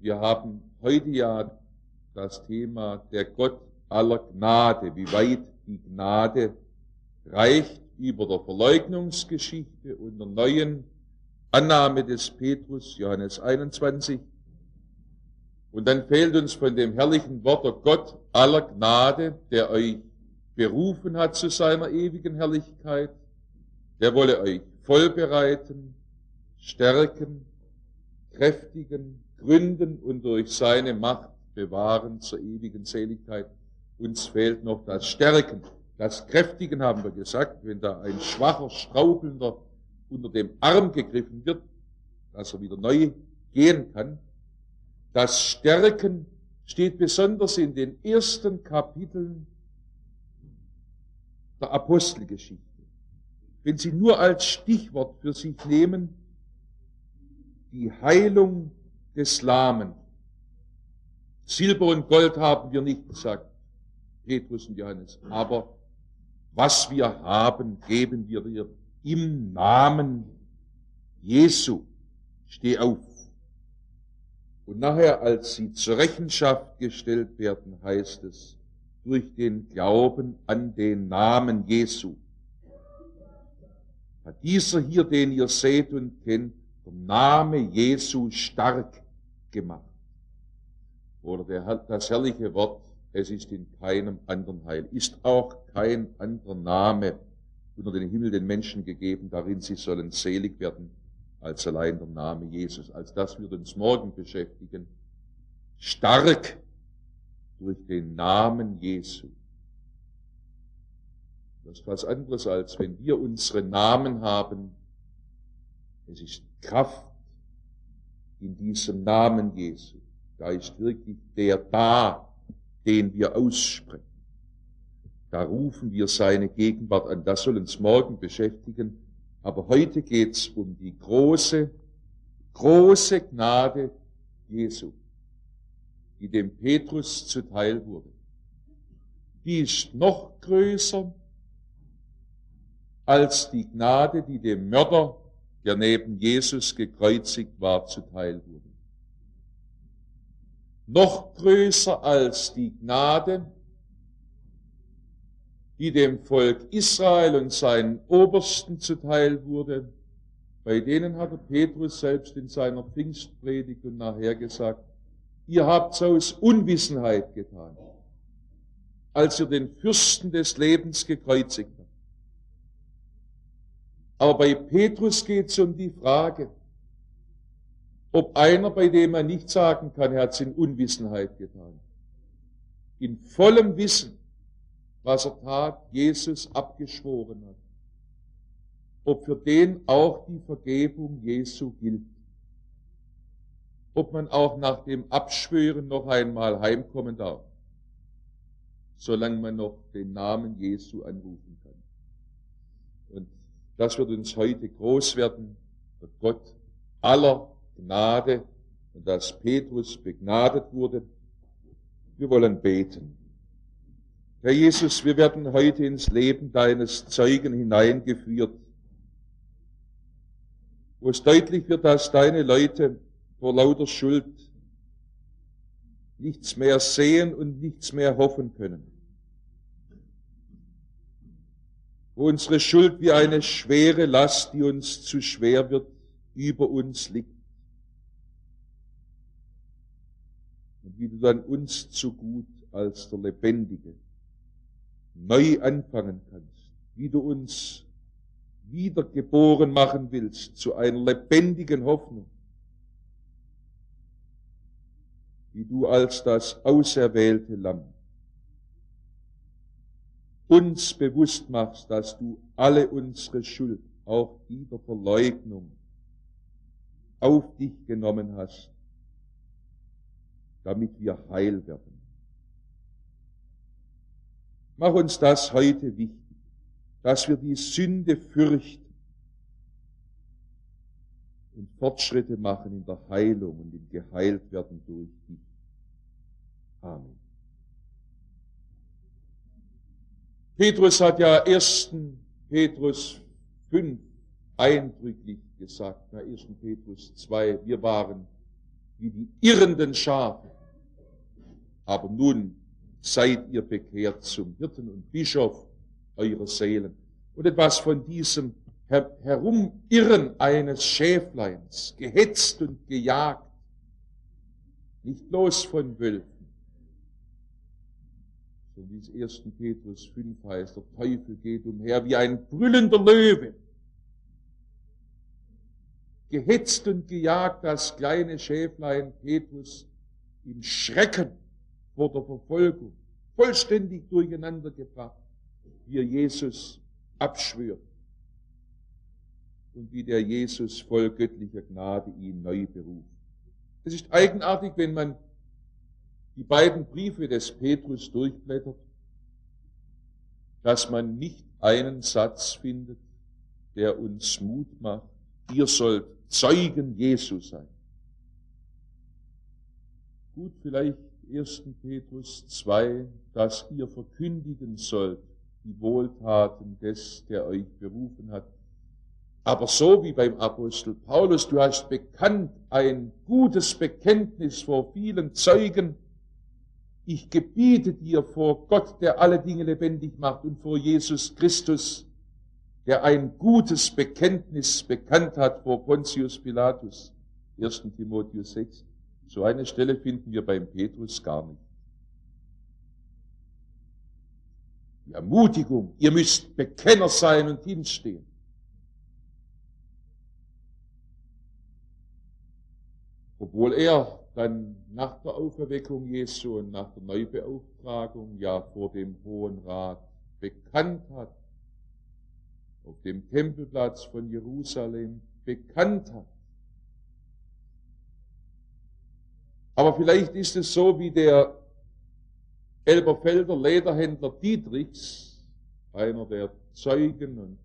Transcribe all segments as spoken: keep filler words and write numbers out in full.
Wir haben heute ja das Thema der Gott aller Gnade, wie weit die Gnade reicht über der Verleugnungsgeschichte und der neuen Annahme des Petrus, Johannes einundzwanzig. Und dann fehlt uns von dem herrlichen Wort der Gott aller Gnade, der euch berufen hat zu seiner ewigen Herrlichkeit, der wolle euch vollbereiten, stärken, kräftigen, gründen und durch seine Macht bewahren zur ewigen Seligkeit. Uns fehlt noch das Stärken, das Kräftigen, haben wir gesagt, wenn da ein schwacher, strauchelnder unter dem Arm gegriffen wird, dass er wieder neu gehen kann. Das Stärken steht besonders in den ersten Kapiteln der Apostelgeschichte. Wenn Sie nur als Stichwort für sich nehmen, die Heilung des Lahmen. Silber und Gold haben wir nicht gesagt, Petrus und Johannes, aber was wir haben, geben wir dir im Namen Jesu. Steh auf. Und nachher, als sie zur Rechenschaft gestellt werden, heißt es, durch den Glauben an den Namen Jesu hat dieser hier, den ihr seht und kennt, der Name Jesu stark gemacht. Oder der, das herrliche Wort, es ist in keinem anderen Heil, ist auch kein anderer Name unter den Himmel den Menschen gegeben, darin sie sollen selig werden, als allein der Name Jesus. Als das wird uns morgen beschäftigen. Stark durch den Namen Jesu. Das ist was anderes, als wenn wir unsere Namen haben. Es ist Kraft in diesem Namen Jesu. Da ist wirklich der da, den wir aussprechen. Da rufen wir seine Gegenwart an. Das soll uns morgen beschäftigen. Aber heute geht's um die große, große Gnade Jesu, die dem Petrus zuteil wurde. Die ist noch größer als die Gnade, die dem Mörder, der neben Jesus gekreuzigt war, zuteil wurde. Noch größer als die Gnade, die dem Volk Israel und seinen Obersten zuteil wurde. Bei denen hatte Petrus selbst in seiner Pfingstpredigt und nachher gesagt, ihr habt's aus Unwissenheit getan, als ihr den Fürsten des Lebens gekreuzigt habt. Aber bei Petrus geht's um die Frage, ob einer, bei dem man nicht sagen kann, er hat's in Unwissenheit getan, in vollem Wissen, was er tat, Jesus abgeschworen hat, ob für den auch die Vergebung Jesu gilt, ob man auch nach dem Abschwören noch einmal heimkommen darf, solange man noch den Namen Jesu anrufen kann. Und das wird uns heute groß werden, der Gott aller Gnade, und dass Petrus begnadet wurde. Wir wollen beten. Herr Jesus, wir werden heute ins Leben deines Zeugen hineingeführt, wo es deutlich wird, dass deine Leute vor lauter Schuld nichts mehr sehen und nichts mehr hoffen können. Wo unsere Schuld wie eine schwere Last, die uns zu schwer wird, über uns liegt. Und wie du dann uns zu gut als der Lebendige neu anfangen kannst, wie du uns wiedergeboren machen willst zu einer lebendigen Hoffnung, wie du als das auserwählte Lamm uns bewusst machst, dass du alle unsere Schuld, auch die der Verleugnung, auf dich genommen hast, damit wir heil werden. Mach uns das heute wichtig, dass wir die Sünde fürchten und Fortschritte machen in der Heilung und im Geheiltwerden durch dich. Amen. Petrus hat ja ersten Petrus fünf eindrücklich gesagt, na ersten Petrus zwei, wir waren wie die irrenden Schafe. Aber nun seid ihr bekehrt zum Hirten und Bischof eurer Seelen. Und etwas von diesem Her- Herumirren eines Schäfleins, gehetzt und gejagt, nicht bloß von Wölfen, so wie es ersten Petrus fünf heißt, der Teufel geht umher wie ein brüllender Löwe. Gehetzt und gejagt das kleine Schäflein Petrus im Schrecken vor der Verfolgung, vollständig durcheinander gebracht, wie er Jesus abschwört und wie der Jesus voll göttlicher Gnade ihn neu beruft. Es ist eigenartig, wenn man die beiden Briefe des Petrus durchblättert, dass man nicht einen Satz findet, der uns Mut macht, ihr sollt Zeugen Jesu sein. Gut, vielleicht ersten Petrus zwei, dass ihr verkündigen sollt die Wohltaten des, der euch berufen hat. Aber so wie beim Apostel Paulus, du hast bekannt ein gutes Bekenntnis vor vielen Zeugen. Ich gebiete dir vor Gott, der alle Dinge lebendig macht, und vor Jesus Christus, der ein gutes Bekenntnis bekannt hat vor Pontius Pilatus. ersten Timotheus sechs. So eine Stelle finden wir beim Petrus gar nicht. Die Ermutigung, ihr müsst Bekenner sein und hinstehen. Obwohl er dann nach der Auferweckung Jesu und nach der Neubeauftragung ja vor dem Hohen Rat bekannt hat, auf dem Tempelplatz von Jerusalem bekannt hat. Aber vielleicht ist es so wie der Elberfelder Lederhändler Dietrichs, einer der Zeugen und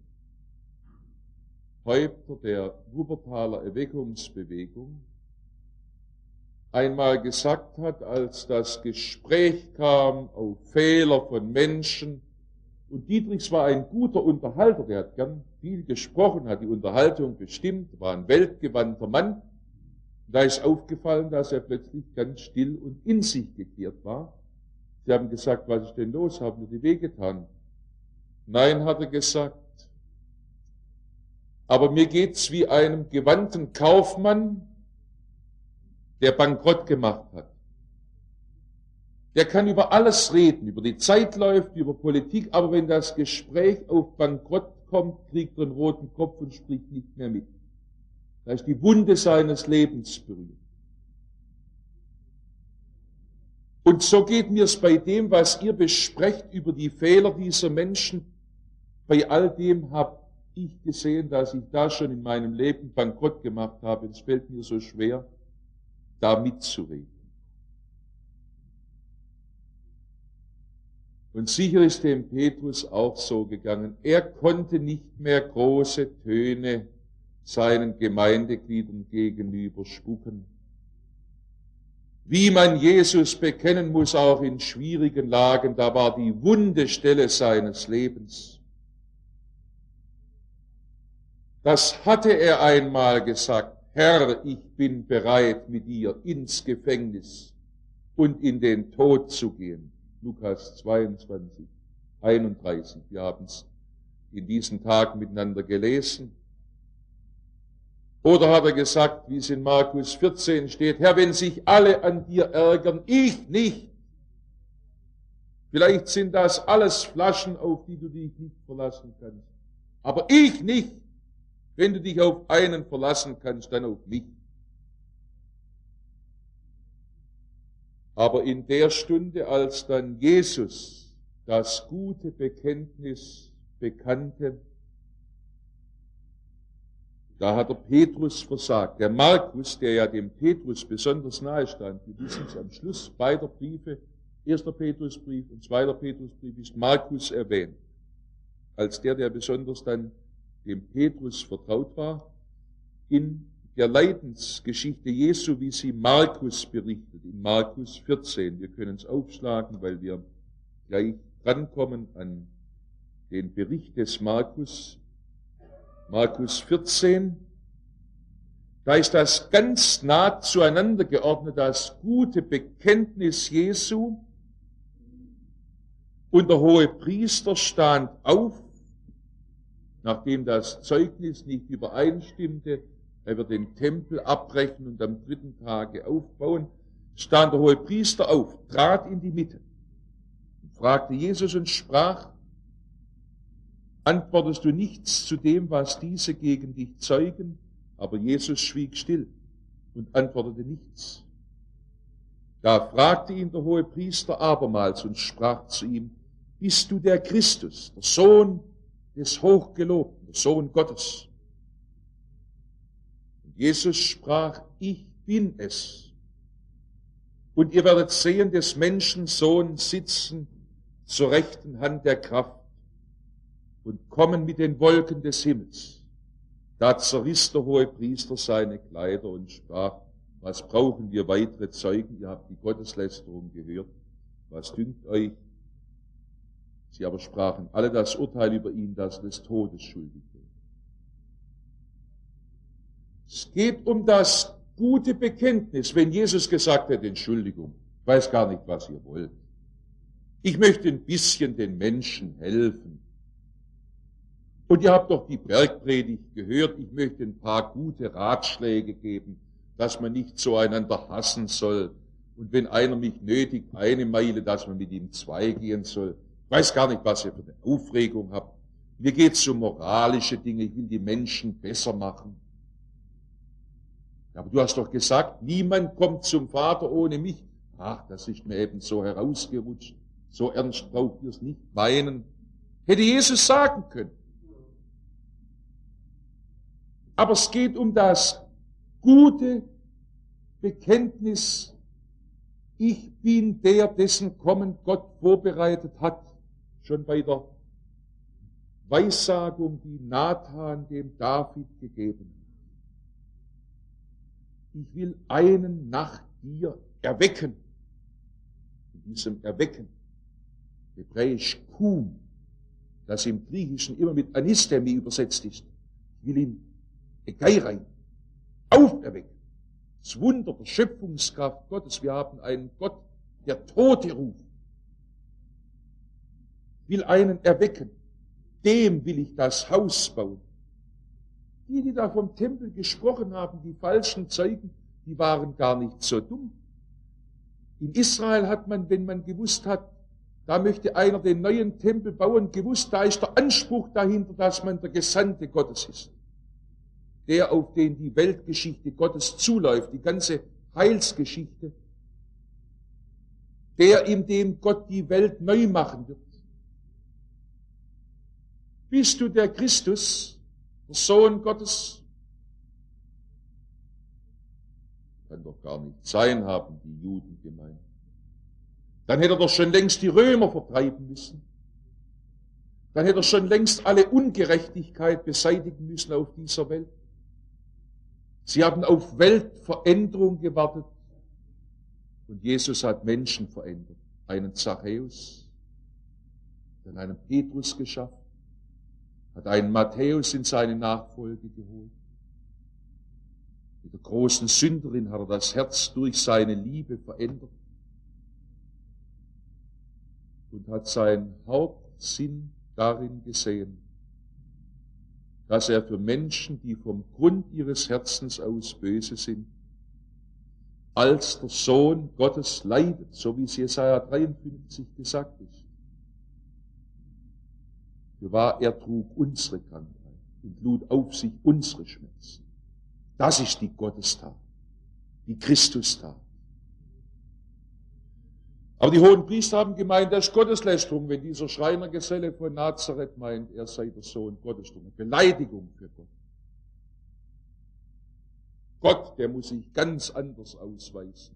Häupter der Wuppertaler Erweckungsbewegung, einmal gesagt hat, als das Gespräch kam auf Fehler von Menschen. Und Dietrichs war ein guter Unterhalter, der hat gern viel gesprochen, hat die Unterhaltung bestimmt, war ein weltgewandter Mann. Da ist aufgefallen, dass er plötzlich ganz still und in sich gekehrt war. Sie haben gesagt, was ist denn los? Haben wir die wehgetan? Nein, hat er gesagt. Aber mir geht's wie einem gewandten Kaufmann, der Bankrott gemacht hat. Der kann über alles reden, über die Zeitläufe, über Politik, aber wenn das Gespräch auf Bankrott kommt, kriegt er einen roten Kopf und spricht nicht mehr mit. Da ist die Wunde seines Lebens berührt. Und so geht mir es bei dem, was ihr besprecht über die Fehler dieser Menschen. Bei all dem habe ich gesehen, dass ich da schon in meinem Leben Bankrott gemacht habe. Es fällt mir so schwer, da mitzureden. Und sicher ist dem Petrus auch so gegangen. Er konnte nicht mehr große Töne seinen Gemeindegliedern gegenüber spucken. Wie man Jesus bekennen muss, auch in schwierigen Lagen, da war die wunde Stelle seines Lebens. Das hatte er einmal gesagt. Herr, ich bin bereit, mit dir ins Gefängnis und in den Tod zu gehen. Lukas zweiundzwanzig, einunddreißig. Wir haben es in diesen Tagen miteinander gelesen. Oder hat er gesagt, wie es in Markus vierzehn steht, Herr, wenn sich alle an dir ärgern, ich nicht. Vielleicht sind das alles Flaschen, auf die du dich nicht verlassen kannst. Aber ich nicht. Wenn du dich auf einen verlassen kannst, dann auf mich. Aber in der Stunde, als dann Jesus das gute Bekenntnis bekannte, da hat der Petrus versagt. Der Markus, der ja dem Petrus besonders nahe stand, wir wissen es am Schluss beider Briefe, erster Petrusbrief und zweiter Petrusbrief, ist Markus erwähnt, als der, der besonders dann dem Petrus vertraut war, in der Leidensgeschichte Jesu, wie sie Markus berichtet, in Markus vierzehn. Wir können es aufschlagen, weil wir gleich drankommen an den Bericht des Markus. Markus vierzehn. Da ist das ganz nah zueinander geordnet, das gute Bekenntnis Jesu. Und der Hohepriester stand auf, nachdem das Zeugnis nicht übereinstimmte, er wird den Tempel abbrechen und am dritten Tage aufbauen, stand der Hohepriester auf, trat in die Mitte und fragte Jesus und sprach, antwortest du nichts zu dem, was diese gegen dich zeugen? Aber Jesus schwieg still und antwortete nichts. Da fragte ihn der Hohepriester abermals und sprach zu ihm, bist du der Christus, der Sohn des Hochgelobten, der Sohn Gottes? Und Jesus sprach, ich bin es. Und ihr werdet sehen des Menschen Sohn sitzen zur rechten Hand der Kraft und kommen mit den Wolken des Himmels. Da zerriss der Hohepriester seine Kleider und sprach, was brauchen wir weitere Zeugen? Ihr habt die Gotteslästerung gehört. Was dünkt euch? Sie aber sprachen alle das Urteil über ihn, dass er des Todes schuldig wird. Es geht um das gute Bekenntnis, wenn Jesus gesagt hat, Entschuldigung, ich weiß gar nicht, was ihr wollt. Ich möchte ein bisschen den Menschen helfen. Und ihr habt doch die Bergpredigt gehört, ich möchte ein paar gute Ratschläge geben, dass man nicht so einander hassen soll. Und wenn einer mich nötigt, eine Meile, dass man mit ihm zwei gehen soll. Ich weiß gar nicht, was ihr für eine Aufregung habt. Mir geht's um moralische Dinge, ich will die Menschen besser machen. Aber du hast doch gesagt, niemand kommt zum Vater ohne mich. Ach, das ist mir eben so herausgerutscht. So ernst braucht ihr es nicht meinen. Hätte Jesus sagen können. Aber es geht um das gute Bekenntnis, ich bin der, dessen Kommen Gott vorbereitet hat, schon bei der Weissagung, die Nathan dem David gegeben hat. Ich will einen nach dir erwecken. In diesem Erwecken, hebräisch kum, das im Griechischen immer mit Anistemi übersetzt ist, ich will ihn Egeirein, auferwecken. Das Wunder der Schöpfungskraft Gottes. Wir haben einen Gott, der Tote ruft. Ich will einen erwecken. Dem will ich das Haus bauen. Die, die da vom Tempel gesprochen haben, die falschen Zeugen, die waren gar nicht so dumm. In Israel hat man, wenn man gewusst hat, da möchte einer den neuen Tempel bauen, gewusst, da ist der Anspruch dahinter, dass man der Gesandte Gottes ist. Der, auf den die Weltgeschichte Gottes zuläuft, die ganze Heilsgeschichte, der, in dem Gott die Welt neu machen wird. Bist du der Christus, der Sohn Gottes? Kann doch gar nicht sein, haben die Juden gemeint. Dann hätte er doch schon längst die Römer vertreiben müssen. Dann hätte er schon längst alle Ungerechtigkeit beseitigen müssen auf dieser Welt. Sie haben auf Weltveränderung gewartet und Jesus hat Menschen verändert. Einen Zachäus, dann einen Petrus geschaffen, hat einen Matthäus in seine Nachfolge geholt. Mit der großen Sünderin hat er das Herz durch seine Liebe verändert und hat seinen Hauptsinn darin gesehen, dass er für Menschen, die vom Grund ihres Herzens aus böse sind, als der Sohn Gottes leidet, so wie es Jesaja dreiundfünfzig gesagt ist. Für wahr, er trug unsere Krankheit und lud auf sich unsere Schmerzen. Das ist die Gottestat, die Christustat. Aber die hohen Priester haben gemeint, das ist Gotteslästerung, wenn dieser Schreinergeselle von Nazareth meint, er sei der Sohn Gottes. Eine Beleidigung für Gott. Gott, der muss sich ganz anders ausweisen.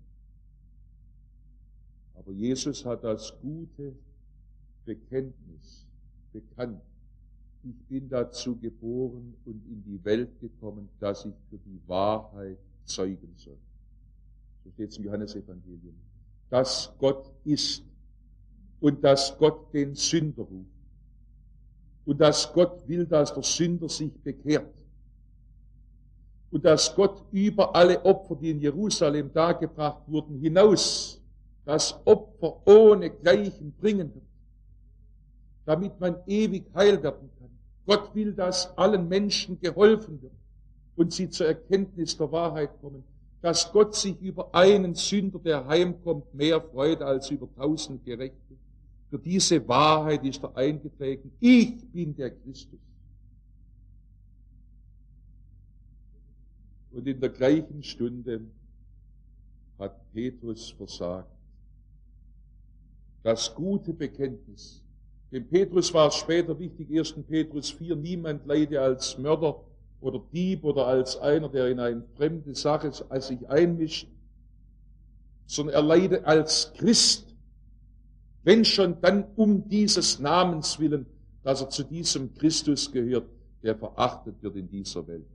Aber Jesus hat das gute Bekenntnis bekannt. Ich bin dazu geboren und in die Welt gekommen, dass ich für die Wahrheit zeugen soll. So steht es im Johannesevangelium. Dass Gott ist und dass Gott den Sünder ruft und dass Gott will, dass der Sünder sich bekehrt. und dass Gott über alle Opfer, die in Jerusalem dargebracht wurden, hinaus das Opfer ohne Gleichen bringen wird, damit man ewig heil werden kann. Gott will, dass allen Menschen geholfen wird und sie zur Erkenntnis der Wahrheit kommen, dass Gott sich über einen Sünder, der heimkommt, mehr freut als über tausend Gerechte. Für diese Wahrheit ist er eingetreten. Ich bin der Christus. Und in der gleichen Stunde hat Petrus versagt. Das gute Bekenntnis. Dem Petrus war es später wichtig, ersten Petrus vier, niemand leide als Mörder oder Dieb oder als einer, der in eine fremde Sache sich einmischt, sondern er leide als Christ. Wenn schon, dann um dieses Namens willen, dass er zu diesem Christus gehört, der verachtet wird in dieser Welt.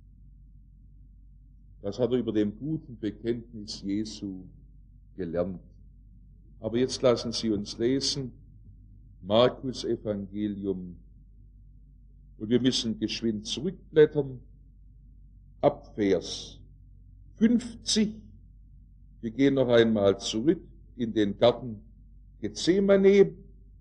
Das hat er über dem guten Bekenntnis Jesu gelernt. Aber jetzt lassen Sie uns lesen, Markus Evangelium. Und wir müssen geschwind zurückblättern, ab Vers fünfzig. Wir gehen noch einmal zurück in den Garten Gethsemane,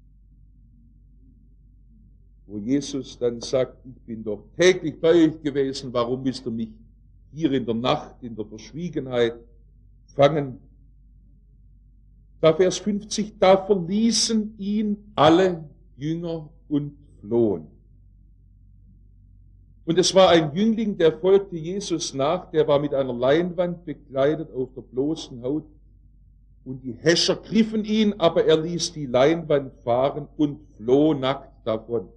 wo Jesus dann sagt, ich bin doch täglich bei euch gewesen, warum müsst ihr mich hier in der Nacht, in der Verschwiegenheit fangen? Da Vers fünfzig, da verließen ihn alle Jünger und flohen. Und es war ein Jüngling, der folgte Jesus nach, der war mit einer Leinwand bekleidet auf der bloßen Haut. Und die Häscher griffen ihn, aber er ließ die Leinwand fahren und floh nackt davon.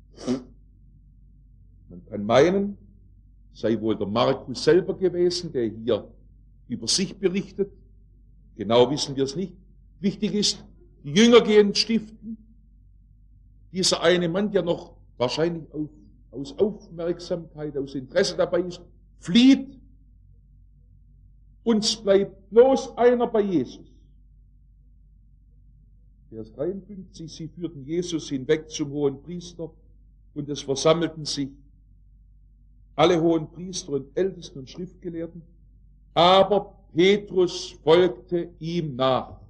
Man kann meinen, sei wohl der Markus selber gewesen, der hier über sich berichtet. Genau wissen wir es nicht. Wichtig ist, die Jünger gehen stiften. Dieser eine Mann, der noch wahrscheinlich aus, aus Aufmerksamkeit, aus Interesse dabei ist, flieht. Uns bleibt bloß einer bei Jesus. Vers dreiundfünfzig, sie führten Jesus hinweg zum hohen Priester und es versammelten sich alle hohen Priester und Ältesten und Schriftgelehrten, aber Petrus folgte ihm nach.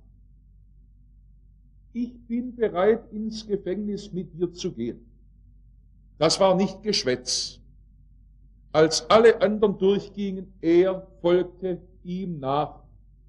Ich bin bereit, ins Gefängnis mit dir zu gehen. Das war nicht Geschwätz. Als alle anderen durchgingen, er folgte ihm nach.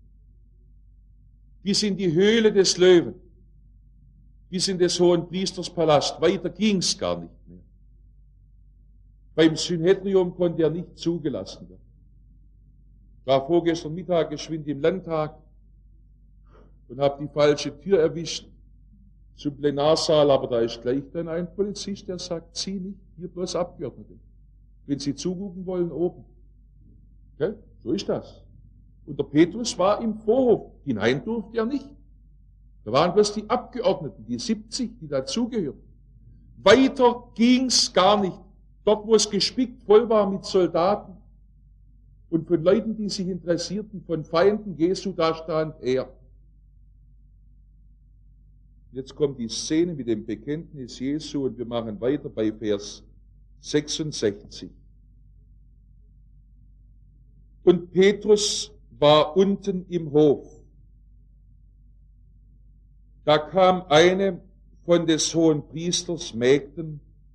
Bis in die Höhle des Löwen, bis in des hohen Priesters Palast. Weiter ging's gar nicht mehr. Beim Synhedrium konnte er nicht zugelassen werden. War vorgestern Mittag geschwind im Landtag und habe die falsche Tür erwischt zum Plenarsaal, aber da ist gleich dann ein Polizist, der sagt, Sie nicht, hier bloß Abgeordnete. Wenn Sie zugucken wollen, oben. Okay? So ist das. Und der Petrus war im Vorhof. Hinein durfte er nicht. Da waren bloß die Abgeordneten, die siebzig, die dazugehörten. Weiter ging's gar nicht. Dort, wo es gespickt voll war mit Soldaten und von Leuten, die sich interessierten, von Feinden Jesu, da stand er. Jetzt kommt die Szene mit dem Bekenntnis Jesu und wir machen weiter bei Vers sechsundsechzig. Und Petrus war unten im Hof. Da kam eine von des hohen Priesters Mägden,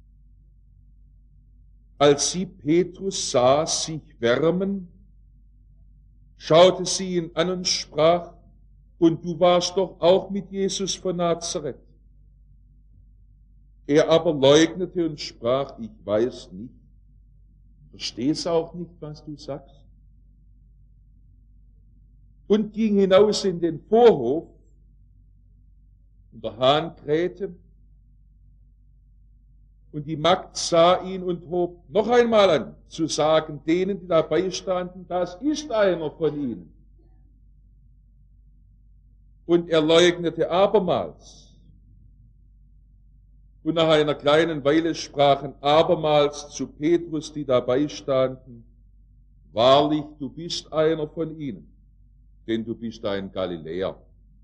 als sie Petrus sah sich wärmen, schaute sie ihn an und sprach, und du warst doch auch mit Jesus von Nazareth. Er aber leugnete und sprach, ich weiß nicht. Verstehst auch nicht, was du sagst? Und ging hinaus in den Vorhof, und der Hahn krähte, und die Magd sah ihn und hob noch einmal an, zu sagen denen, die dabei standen, das ist einer von ihnen. Und er leugnete abermals. Und nach einer kleinen Weile sprachen abermals zu Petrus, die dabei standen, wahrlich, du bist einer von ihnen, denn du bist ein Galiläer.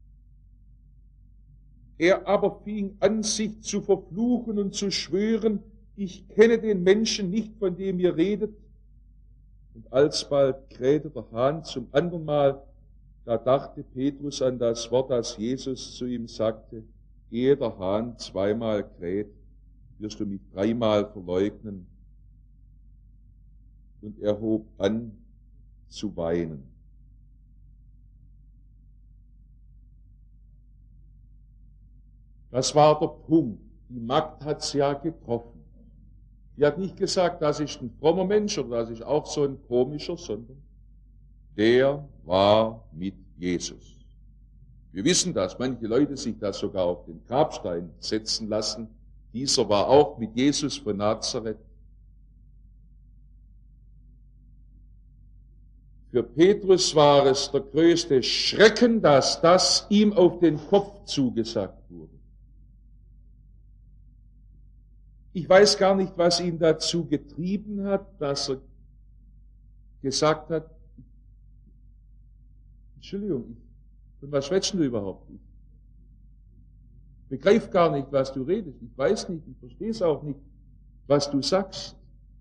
Er aber fing an, sich zu verfluchen und zu schwören, ich kenne den Menschen nicht, von dem ihr redet. Und alsbald krähte der Hahn zum anderen Mal. Da dachte Petrus an das Wort, das Jesus zu ihm sagte: Ehe der Hahn zweimal kräht, wirst du mich dreimal verleugnen. Und er hob an zu weinen. Das war der Punkt. Die Magd hat es ja getroffen. Die hat nicht gesagt, das ist ein frommer Mensch oder das ist auch so ein komischer, sondern der war mit Jesus. Wir wissen, dass manche Leute sich das sogar auf den Grabstein setzen lassen. Dieser war auch mit Jesus von Nazareth. Für Petrus war es der größte Schrecken, dass das ihm auf den Kopf zugesagt wurde. Ich weiß gar nicht, was ihn dazu getrieben hat, dass er gesagt hat: Entschuldigung, von was schwätzt du überhaupt? Ich begreife gar nicht, was du redest. Ich weiß nicht, ich verstehe es auch nicht, was du sagst.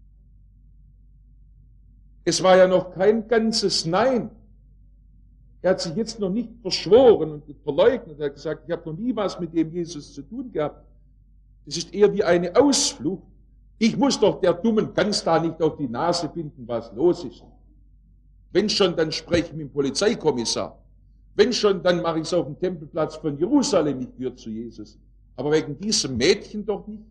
Es war ja noch kein ganzes Nein. Er hat sich jetzt noch nicht verschworen und verleugnet. Er hat gesagt, ich habe noch nie was mit dem Jesus zu tun gehabt. Es ist eher wie eine Ausflucht. Ich muss doch der dummen Gans da nicht auf die Nase binden, was los ist. Wenn schon, dann spreche ich mit dem Polizeikommissar. Wenn schon, dann mache ich es auf dem Tempelplatz von Jerusalem. Ich gehöre zu Jesus. Aber wegen diesem Mädchen doch nicht.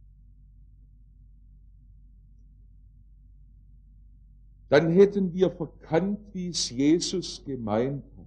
Dann hätten wir verkannt, wie es Jesus gemeint hat.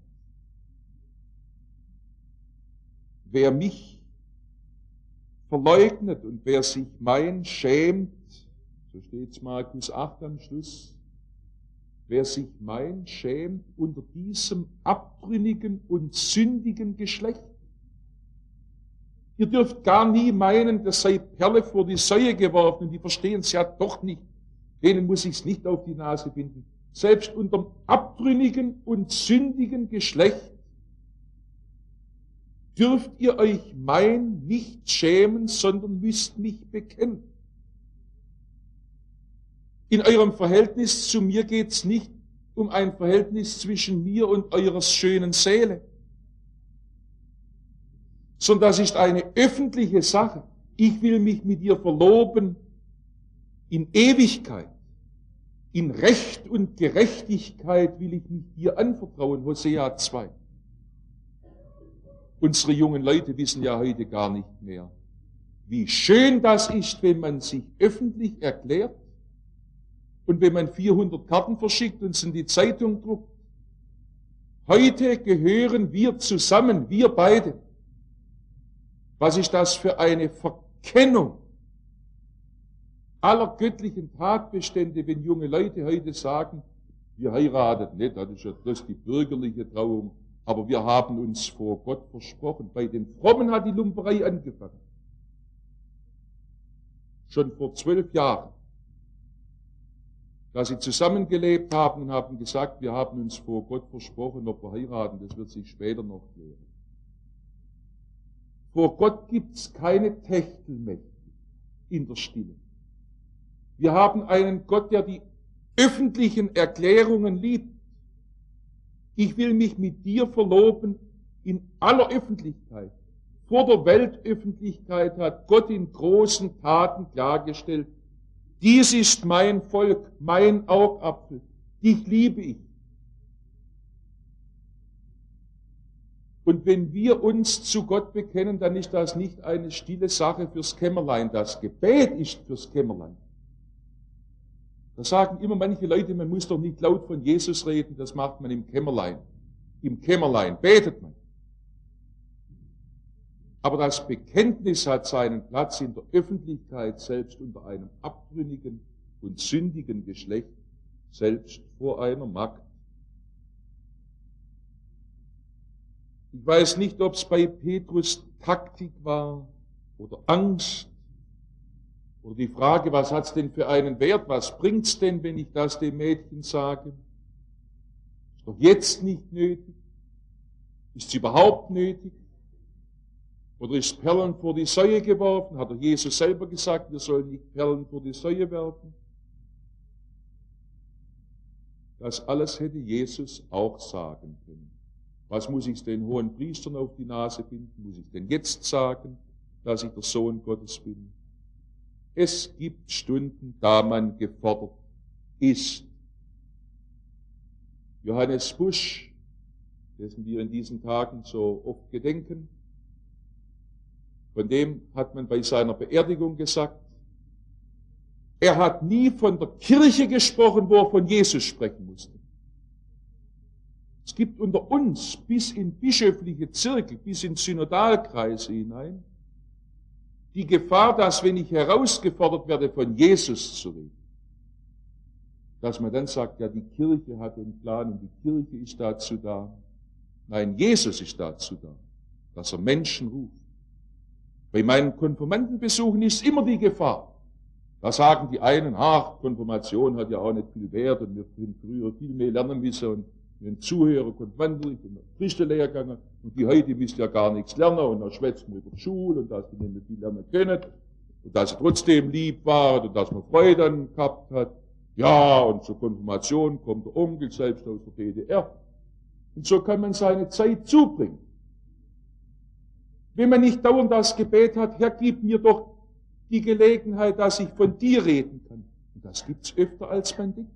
Wer mich verleugnet und wer sich mein schämt, so steht es Markus acht am Schluss, wer sich mein schämt unter diesem abtrünnigen und sündigen Geschlecht. Ihr dürft gar nie meinen, das sei Perle vor die Säue geworfen und die verstehen es ja doch nicht. Denen muss ich es nicht auf die Nase binden. Selbst unter dem abtrünnigen und sündigen Geschlecht dürft ihr euch mein nicht schämen, sondern müsst mich bekennen. In eurem Verhältnis zu mir geht es nicht um ein Verhältnis zwischen mir und eurer schönen Seele, sondern das ist eine öffentliche Sache. Ich will mich mit dir verloben in Ewigkeit. In Recht und Gerechtigkeit will ich mich dir anvertrauen. Hosea zwei. Unsere jungen Leute wissen ja heute gar nicht mehr, wie schön das ist, wenn man sich öffentlich erklärt und wenn man vierhundert Karten verschickt und es in die Zeitung druckt. Heute gehören wir zusammen, wir beide. Was ist das für eine Verkennung aller göttlichen Tatbestände, wenn junge Leute heute sagen, wir heiraten nicht, das ist ja das die bürgerliche Trauung, aber wir haben uns vor Gott versprochen. Bei den Frommen hat die Lumperei angefangen. Schon vor zwölf Jahren. Da sie zusammengelebt haben und haben gesagt, wir haben uns vor Gott versprochen, ob wir heiraten, das wird sich später noch klären. Vor Gott gibt's keine Techtelmechtel in der Stille. Wir haben einen Gott, der die öffentlichen Erklärungen liebt. Ich will mich mit dir verloben in aller Öffentlichkeit. Vor der Weltöffentlichkeit hat Gott in großen Taten klargestellt, dies ist mein Volk, mein Augapfel, dich liebe ich. Und wenn wir uns zu Gott bekennen, dann ist das nicht eine stille Sache fürs Kämmerlein. Das Gebet ist fürs Kämmerlein. Da sagen immer manche Leute, man muss doch nicht laut von Jesus reden, das macht man im Kämmerlein. Im Kämmerlein betet man. Aber das Bekenntnis hat seinen Platz in der Öffentlichkeit, selbst unter einem abtrünnigen und sündigen Geschlecht, selbst vor einer Magd. Ich weiß nicht, ob es bei Petrus Taktik war oder Angst oder die Frage, was hat's denn für einen Wert, was bringt's denn, wenn ich das dem Mädchen sage? Ist doch jetzt nicht nötig. Ist es überhaupt nötig? Oder ist Perlen vor die Säue geworfen? Hat doch Jesus selber gesagt, wir sollen nicht Perlen vor die Säue werfen. das alles hätte Jesus auch sagen können. Was muss ich den hohen Priestern auf die Nase binden? Muss ich denn jetzt sagen, dass ich der Sohn Gottes bin? Es gibt Stunden, da man gefordert ist. Johannes Busch, dessen wir in diesen Tagen so oft gedenken, von dem hat man bei seiner Beerdigung gesagt, er hat nie von der Kirche gesprochen, wo er von Jesus sprechen musste. Es gibt unter uns bis in bischöfliche Zirkel, bis in Synodalkreise hinein, die Gefahr, dass wenn ich herausgefordert werde, von Jesus zu reden, dass man dann sagt, ja, die Kirche hat den Plan und die Kirche ist dazu da. Nein, Jesus ist dazu da, dass er Menschen ruft. Bei meinen Konfirmandenbesuchen ist immer die Gefahr. Da sagen die einen, ach, Konfirmation hat ja auch nicht viel Wert und wir können früher viel mehr lernen müssen und wenn Zuhörer Konfirmanden und Christenlehrer gegangen und die heute müsst ja gar nichts lernen und dann schwätzen wir über die Schule und dass die nicht mehr viel lernen können und dass sie trotzdem lieb waren und dass man Freude dann gehabt hat. Ja, und zur Konfirmation kommt der Onkel selbst aus der D D R. Und so kann man seine Zeit zubringen. Wenn man nicht dauernd das Gebet hat, Herr, gib mir doch die Gelegenheit, dass ich von dir reden kann. Und das gibt's öfter, als man denkt.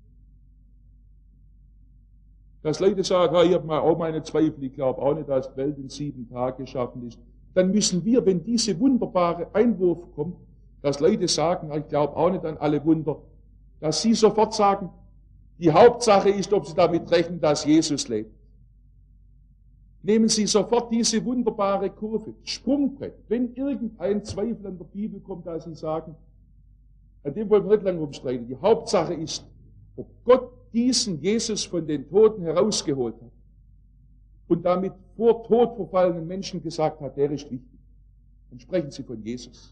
Dass Leute sagen, ich habe auch meine Zweifel, ich glaube auch nicht, dass die Welt in sieben Tagen geschaffen ist. Dann müssen wir, wenn diese wunderbare Einwurf kommt, dass Leute sagen, ich glaube auch nicht an alle Wunder, dass sie sofort sagen, die Hauptsache ist, ob sie damit rechnen, dass Jesus lebt. Nehmen Sie sofort diese wunderbare Kurve, Sprungbrett. Wenn irgendein Zweifel an der Bibel kommt, dass Sie sagen, an dem wollen wir nicht lange rumstreiten. Die Hauptsache ist, ob Gott diesen Jesus von den Toten herausgeholt hat und damit vor Tod verfallenen Menschen gesagt hat, der ist wichtig. Dann sprechen Sie von Jesus.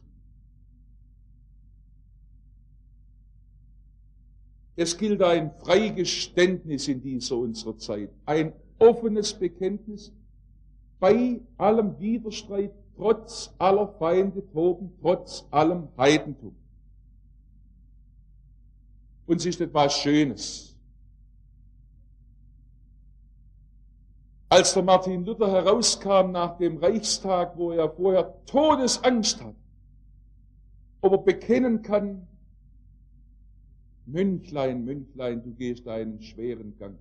Es gilt ein Freigeständnis in dieser unserer Zeit, ein offenes Bekenntnis, bei allem Widerstreit, trotz aller Feinde toben, trotz allem Heidentum. Und es ist etwas Schönes. Als der Martin Luther herauskam nach dem Reichstag, wo er vorher Todesangst hat, ob er bekennen kann, Mönchlein, Mönchlein, du gehst einen schweren Gang.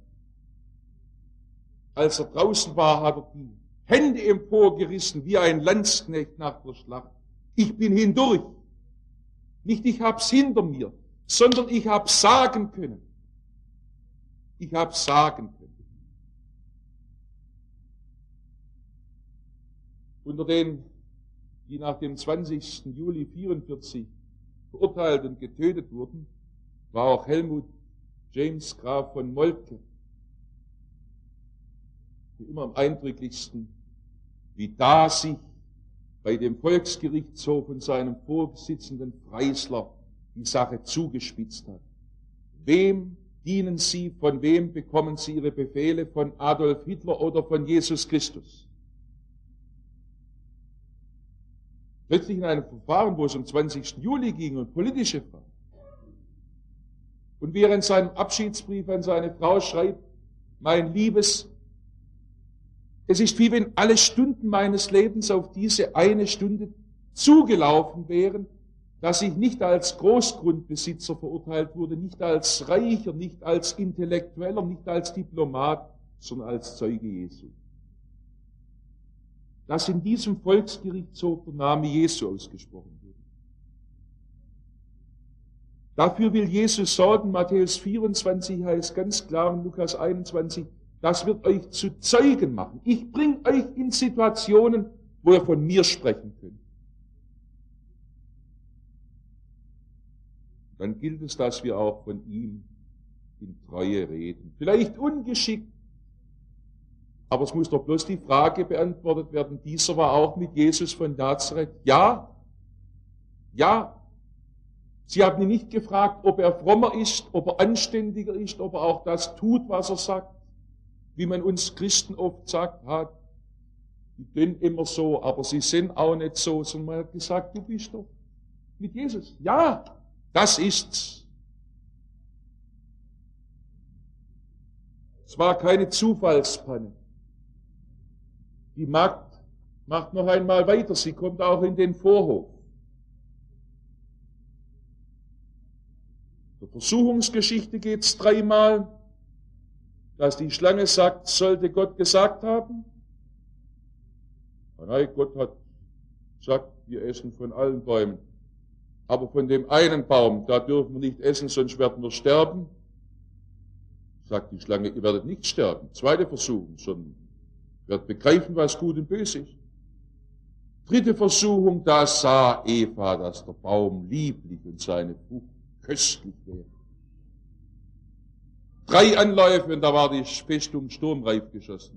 Als er draußen war, hat er die Hände emporgerissen, wie ein Landsknecht nach der Schlacht. Ich bin hindurch. Nicht ich hab's hinter mir, sondern ich hab's sagen können. Ich hab's sagen können. Unter den, die nach dem zwanzigsten Juli vierundvierzig verurteilt und getötet wurden, war auch Helmut James Graf von Moltke. Wie immer am eindrücklichsten, wie da sich bei dem Volksgerichtshof und seinem Vorsitzenden Freisler die Sache zugespitzt hat. Wem dienen Sie, von wem bekommen Sie Ihre Befehle, von Adolf Hitler oder von Jesus Christus? Plötzlich in einem Verfahren, wo es um zwanzigsten Juli ging und politische Fragen. Und wie er in seinem Abschiedsbrief an seine Frau schreibt, mein Liebes, es ist wie wenn alle Stunden meines Lebens auf diese eine Stunde zugelaufen wären, dass ich nicht als Großgrundbesitzer verurteilt wurde, nicht als Reicher, nicht als Intellektueller, nicht als Diplomat, sondern als Zeuge Jesu. Dass in diesem Volksgerichtshof der Name Jesu ausgesprochen wurde. Dafür will Jesus sorgen, Matthäus vierundzwanzig heißt ganz klar in Lukas einundzwanzig, das wird euch zu Zeugen machen. Ich bringe euch in Situationen, wo ihr von mir sprechen könnt. Dann gilt es, dass wir auch von ihm in Treue reden. Vielleicht ungeschickt, aber es muss doch bloß die Frage beantwortet werden, dieser war auch mit Jesus von Nazareth. Ja, ja. Sie haben ihn nicht gefragt, ob er frommer ist, ob er anständiger ist, ob er auch das tut, was er sagt. Wie man uns Christen oft sagt, ha, die tun immer so, aber sie sind auch nicht so, sondern man hat gesagt, du bist doch mit Jesus. Ja, das ist's. Es war keine Zufallspanne. Die Magd macht noch einmal weiter, sie kommt auch in den Vorhof. In der Versuchungsgeschichte geht es dreimal, dass die Schlange sagt, sollte Gott gesagt haben? Nein, Gott hat gesagt, wir essen von allen Bäumen. Aber von dem einen Baum, da dürfen wir nicht essen, sonst werden wir sterben. Sagt die Schlange, ihr werdet nicht sterben. Zweite Versuchung, sondern werdet begreifen, was gut und böse ist. Dritte Versuchung, da sah Eva, dass der Baum lieblich und seine Frucht köstlich wäre. Drei Anläufe und da war die Festung sturmreif geschossen.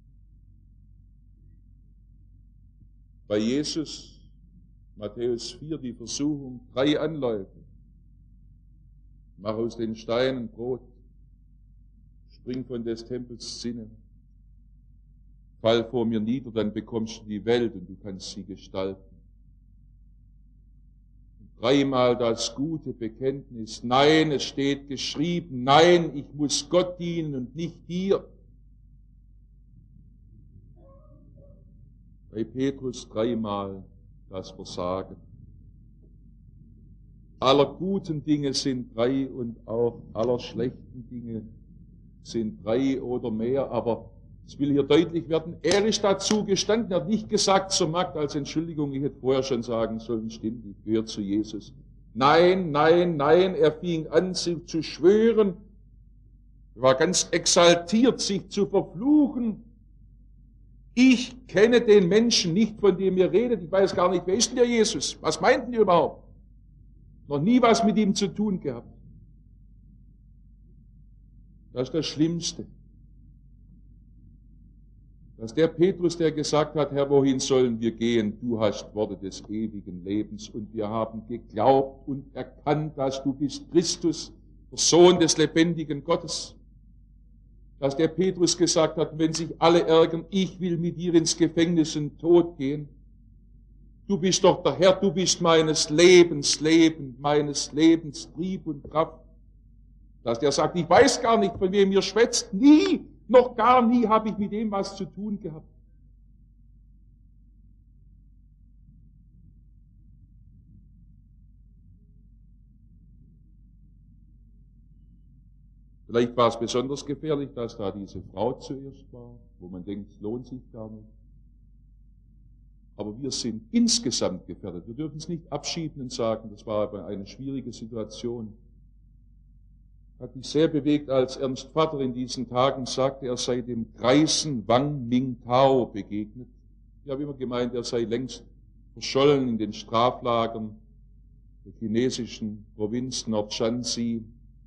Bei Jesus, Matthäus vier, die Versuchung, drei Anläufe. Mach aus den Steinen Brot, spring von des Tempels Zinne, fall vor mir nieder, dann bekommst du die Welt und du kannst sie gestalten. Und dreimal das gute Bekenntnis, nein, es steht geschrieben, nein, ich muss Gott dienen und nicht dir. Bei Petrus dreimal das Versagen. Aller guten Dinge sind drei und auch aller schlechten Dinge sind drei oder mehr, aber es will hier deutlich werden, er ist dazu gestanden, er hat nicht gesagt zur Magd als Entschuldigung, ich hätte vorher schon sagen sollen, stimmt, ich gehöre zu Jesus. Nein, nein, nein, er fing an, sich zu schwören, er war ganz exaltiert, sich zu verfluchen. Ich kenne den Menschen nicht, von dem ihr redet, ich weiß gar nicht, wer ist denn der Jesus? Was meinten die überhaupt? Noch nie was mit ihm zu tun gehabt. Das ist das Schlimmste. Dass der Petrus, der gesagt hat, Herr, wohin sollen wir gehen? Du hast Worte des ewigen Lebens und wir haben geglaubt und erkannt, dass du bist Christus, der Sohn des lebendigen Gottes. Dass der Petrus gesagt hat, wenn sich alle ärgern, ich will mit dir ins Gefängnis und Tod gehen. Du bist doch der Herr, du bist meines Lebens Leben, meines Lebens Trieb und Kraft. Dass der sagt, ich weiß gar nicht, von wem ihr schwätzt, nie, noch gar nie habe ich mit dem was zu tun gehabt. Vielleicht war es besonders gefährlich, dass da diese Frau zuerst war, wo man denkt, es lohnt sich gar nicht. Aber wir sind insgesamt gefährdet. Wir dürfen es nicht abschieben und sagen, das war aber eine schwierige Situation. Hat mich sehr bewegt, als Ernst Vater in diesen Tagen sagte, er sei dem greisen Wang Mingtao begegnet. Ich habe immer gemeint, er sei längst verschollen in den Straflagern der chinesischen Provinz Nordschanzi.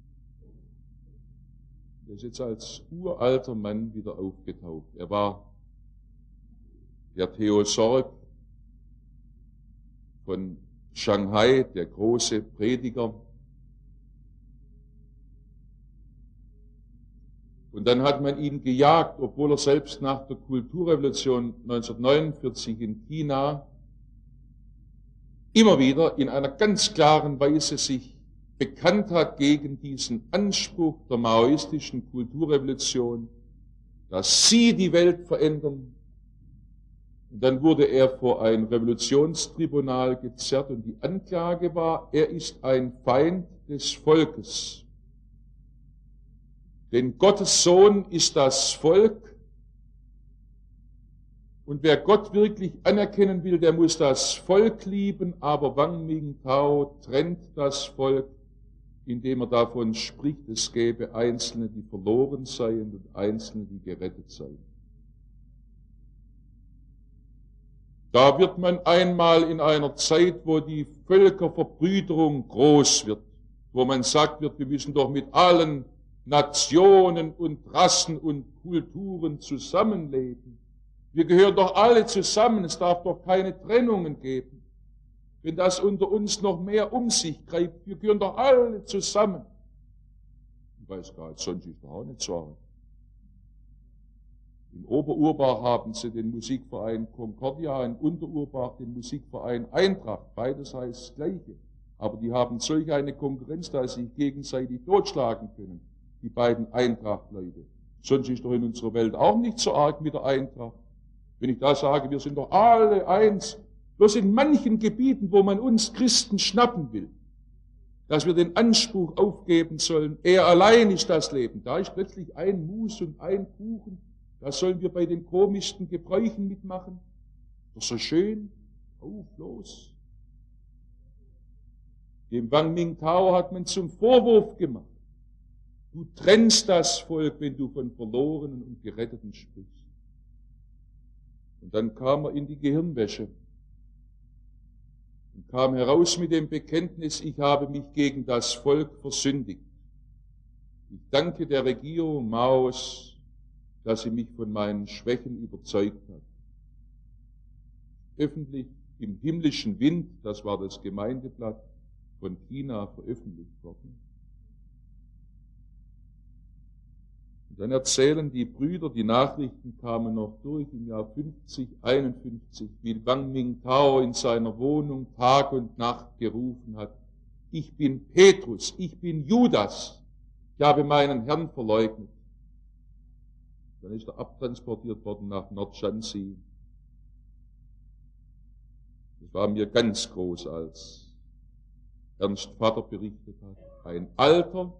Er ist jetzt als uralter Mann wieder aufgetaucht. Er war der Theosorg von Shanghai, der große Prediger. Und dann hat man ihn gejagt, obwohl er selbst nach der Kulturrevolution neunzehnhundertneunundvierzig in China immer wieder in einer ganz klaren Weise sich bekannt hat gegen diesen Anspruch der maoistischen Kulturrevolution, dass sie die Welt verändern. Und dann wurde er vor ein Revolutionstribunal gezerrt und die Anklage war, er ist ein Feind des Volkes. Denn Gottes Sohn ist das Volk und wer Gott wirklich anerkennen will, der muss das Volk lieben, aber Wang Mingtao trennt das Volk, indem er davon spricht, es gäbe Einzelne, die verloren seien und Einzelne, die gerettet seien. Da wird man einmal in einer Zeit, wo die Völkerverbrüderung groß wird, wo man sagt wird, wir müssen doch mit allen Nationen und Rassen und Kulturen zusammenleben. Wir gehören doch alle zusammen, es darf doch keine Trennungen geben. Wenn das unter uns noch mehr um sich greift, wir gehören doch alle zusammen. Ich weiß gar nicht, sonst ist doch auch nicht so. In Oberurbach haben sie den Musikverein Concordia, in Unterurbach den Musikverein Eintracht. Beides heißt das Gleiche. Aber die haben solch eine Konkurrenz, dass sie sich gegenseitig totschlagen können, die beiden Eintracht-Leute. Sonst ist doch in unserer Welt auch nicht so arg mit der Eintracht. Wenn ich da sage, wir sind doch alle eins, bloß in manchen Gebieten, wo man uns Christen schnappen will, dass wir den Anspruch aufgeben sollen, er allein ist das Leben. Da ist plötzlich ein Mus und ein Kuchen, da sollen wir bei den komischsten Gebräuchen mitmachen. Das ist so schön, auf, los. Dem Wang Mingtao hat man zum Vorwurf gemacht. Du trennst das Volk, wenn du von Verlorenen und Geretteten sprichst. Und dann kam er in die Gehirnwäsche und kam heraus mit dem Bekenntnis, ich habe mich gegen das Volk versündigt. Ich danke der Regierung Maos, dass sie mich von meinen Schwächen überzeugt hat. Öffentlich im himmlischen Wind, das war das Gemeindeblatt von China, veröffentlicht worden. Und dann erzählen die Brüder, die Nachrichten kamen noch durch im Jahr fünfzig, einundfünfzig, wie Wang Mingtao in seiner Wohnung Tag und Nacht gerufen hat, ich bin Petrus, ich bin Judas, ich habe meinen Herrn verleugnet. Dann ist er abtransportiert worden nach Nordschanzi. Das war mir ganz groß, als Ernst Vater berichtet hat. Ein alter,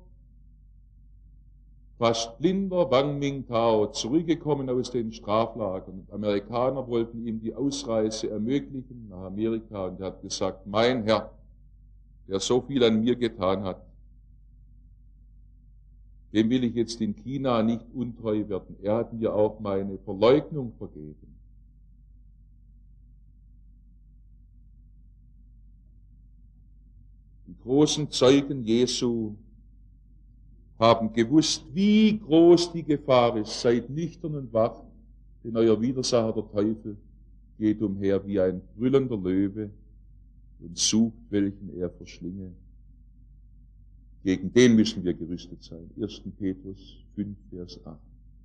fast blinder Wang Mingtao, zurückgekommen aus den Straflagern. Und Amerikaner wollten ihm die Ausreise ermöglichen nach Amerika und er hat gesagt, mein Herr, der so viel an mir getan hat, dem will ich jetzt in China nicht untreu werden. Er hat mir auch meine Verleugnung vergeben. Die großen Zeugen Jesu haben gewusst, wie groß die Gefahr ist. Seid nüchtern und wach, denn euer Widersacher, der Teufel, geht umher wie ein brüllender Löwe und sucht, welchen er verschlinge. Gegen den müssen wir gerüstet sein. erster Petrus fünf, Vers acht.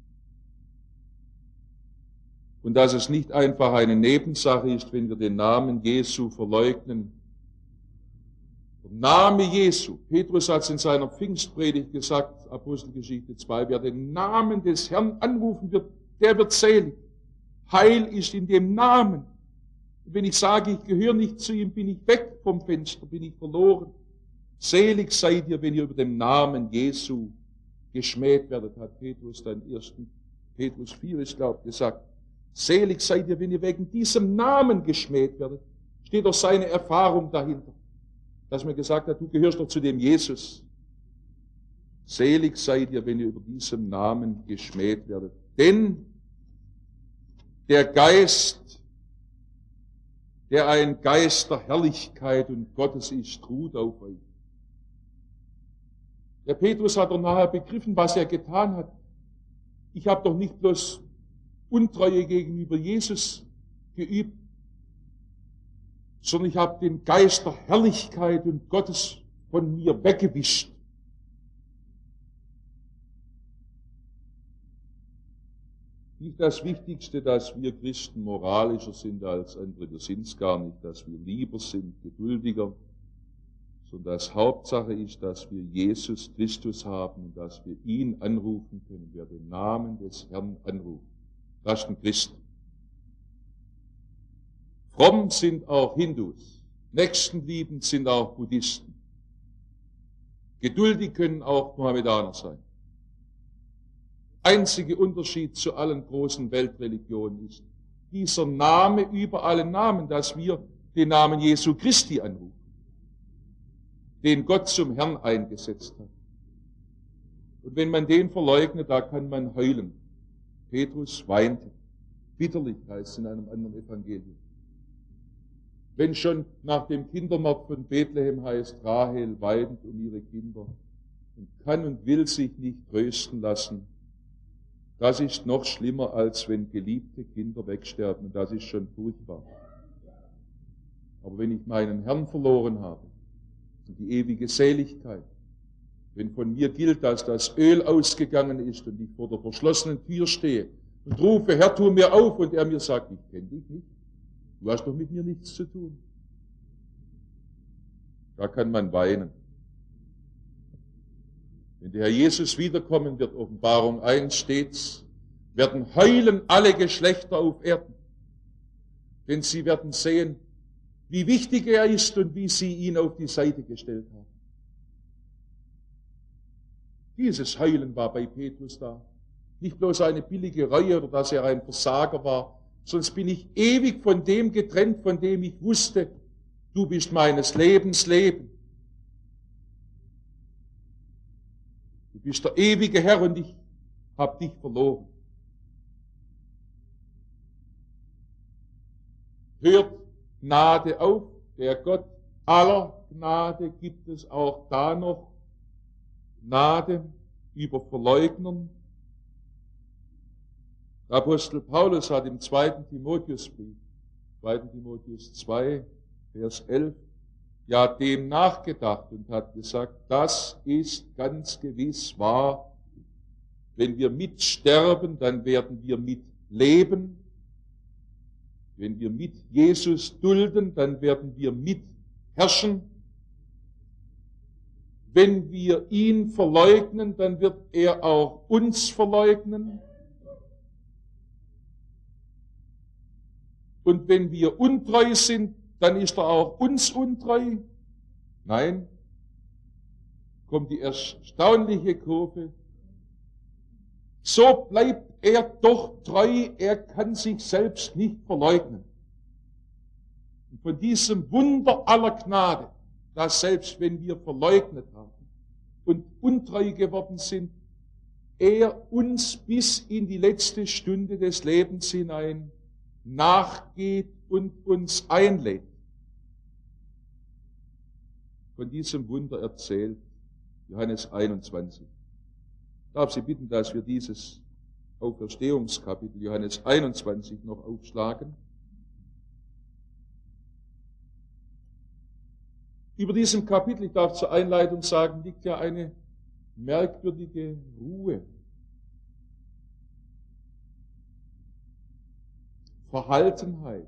Und dass es nicht einfach eine Nebensache ist, wenn wir den Namen Jesu verleugnen. Der Name Jesu. Petrus hat es in seiner Pfingstpredigt gesagt, Apostelgeschichte zwei, wer den Namen des Herrn anrufen wird, der wird selig. Heil ist in dem Namen. Und wenn ich sage, ich gehöre nicht zu ihm, bin ich weg vom Fenster, bin ich verloren. Selig seid ihr, wenn ihr über den Namen Jesu geschmäht werdet, hat Petrus dann ersten Petrus vier, ich glaube, gesagt. Selig seid ihr, wenn ihr wegen diesem Namen geschmäht werdet. Steht doch seine Erfahrung dahinter, dass man gesagt hat, du gehörst doch zu dem Jesus. Selig seid ihr, wenn ihr über diesem Namen geschmäht werdet. Denn der Geist, der ein Geist der Herrlichkeit und Gottes ist, ruht auf euch. Der Petrus hat doch nachher begriffen, was er getan hat. Ich habe doch nicht bloß Untreue gegenüber Jesus geübt, sondern ich habe den Geist der Herrlichkeit und Gottes von mir weggewischt. Nicht das Wichtigste, dass wir Christen moralischer sind als andere, wir sind es gar nicht, dass wir lieber sind, geduldiger, sondern das Hauptsache ist, dass wir Jesus Christus haben und dass wir ihn anrufen können, wer den Namen des Herrn anruft. Das ist ein Christ. Fromm sind auch Hindus, nächstenliebend sind auch Buddhisten. Geduldig können auch Mohammedaner sein. Einzige Unterschied zu allen großen Weltreligionen ist dieser Name über allen Namen, dass wir den Namen Jesu Christi anrufen, den Gott zum Herrn eingesetzt hat. Und wenn man den verleugnet, da kann man heulen. Petrus weinte. Bitterlich heißt es in einem anderen Evangelium. Wenn schon nach dem Kindermord von Bethlehem heißt, Rahel weint um ihre Kinder und kann und will sich nicht trösten lassen, das ist noch schlimmer, als wenn geliebte Kinder wegsterben, und das ist schon furchtbar. Aber wenn ich meinen Herrn verloren habe, und die ewige Seligkeit, wenn von mir gilt, dass das Öl ausgegangen ist und ich vor der verschlossenen Tür stehe und rufe, Herr, tu mir auf, und er mir sagt, ich kenne dich nicht, du hast doch mit mir nichts zu tun. Da kann man weinen. Wenn der Herr Jesus wiederkommen wird, Offenbarung eins steht's, werden heulen alle Geschlechter auf Erden. Denn sie werden sehen, wie wichtig er ist und wie sie ihn auf die Seite gestellt haben. Dieses Heulen war bei Petrus da. Nicht bloß eine billige Reue oder dass er ein Versager war, sonst bin ich ewig von dem getrennt, von dem ich wusste, du bist meines Lebens Leben. Du bist der ewige Herr und ich habe dich verloren. Hört Gnade auf, der Gott aller Gnade gibt es auch da noch Gnade über Verleugnern. Der Apostel Paulus hat im zweiten Timotheusbrief, zweiten Timotheus zwei, Vers elf, ja dem nachgedacht und hat gesagt, das ist ganz gewiss wahr. Wenn wir mitsterben, dann werden wir mitleben. Wenn wir mit Jesus dulden, dann werden wir mitherrschen. Wenn wir ihn verleugnen, dann wird er auch uns verleugnen. Und wenn wir untreu sind, dann ist er auch uns untreu. Nein, kommt die erstaunliche Kurve. So bleibt er doch treu, er kann sich selbst nicht verleugnen. Und von diesem Wunder aller Gnade, dass selbst wenn wir verleugnet haben und untreu geworden sind, er uns bis in die letzte Stunde des Lebens hinein nachgeht und uns einlädt. Von diesem Wunder erzählt Johannes einundzwanzig. Ich darf Sie bitten, dass wir dieses Auferstehungskapitel Johannes einundzwanzig noch aufschlagen. Über diesem Kapitel, ich darf zur Einleitung sagen, liegt ja eine merkwürdige Ruhe. Verhaltenheit.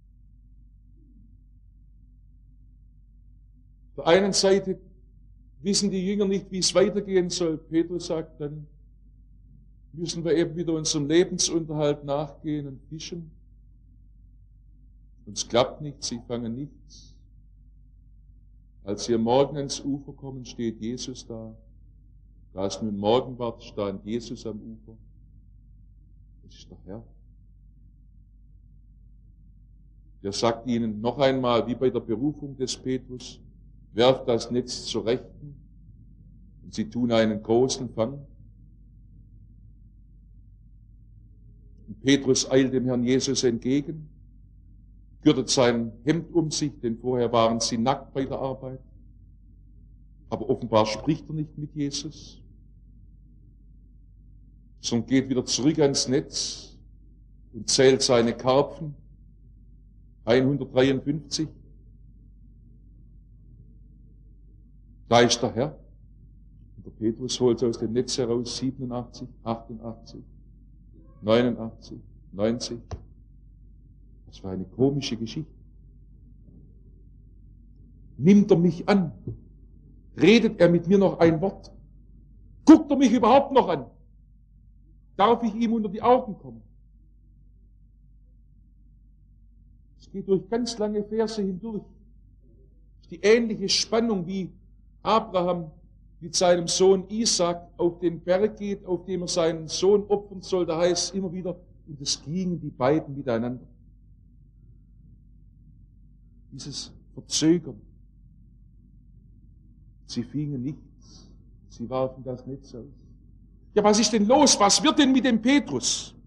Auf der einen Seite wissen die Jünger nicht, wie es weitergehen soll. Petrus sagt, dann müssen wir eben wieder unserem Lebensunterhalt nachgehen und fischen. Und es klappt nicht, sie fangen nichts. Als sie am Morgen ans Ufer kommen, steht Jesus da. Da es nun Morgen ward, stand Jesus am Ufer. Das ist der Herr. Der sagt ihnen noch einmal, wie bei der Berufung des Petrus, werft das Netz zur Rechten, und sie tun einen großen Fang. Und Petrus eilt dem Herrn Jesus entgegen, gürtet sein Hemd um sich, denn vorher waren sie nackt bei der Arbeit. Aber offenbar spricht er nicht mit Jesus, sondern geht wieder zurück ans Netz und zählt seine Karpfen, hundertdreiundfünfzig. Da ist der Herr. Und der Petrus holt aus dem Netz heraus siebenundachtzig, achtundachtzig, neunundachtzig, neunzig. Das war eine komische Geschichte. Nimmt er mich an? Redet er mit mir noch ein Wort? Guckt er mich überhaupt noch an? Darf ich ihm unter die Augen kommen? Es geht durch ganz lange Verse hindurch. Das ist die ähnliche Spannung, wie Abraham mit seinem Sohn Isaac auf den Berg geht, auf dem er seinen Sohn opfern soll. Da heißt es immer wieder, und es gingen die beiden miteinander. Dieses Verzögern. Sie fingen nichts. Sie warfen das Netz aus. Ja, was ist denn los? Was wird denn mit dem Petrus?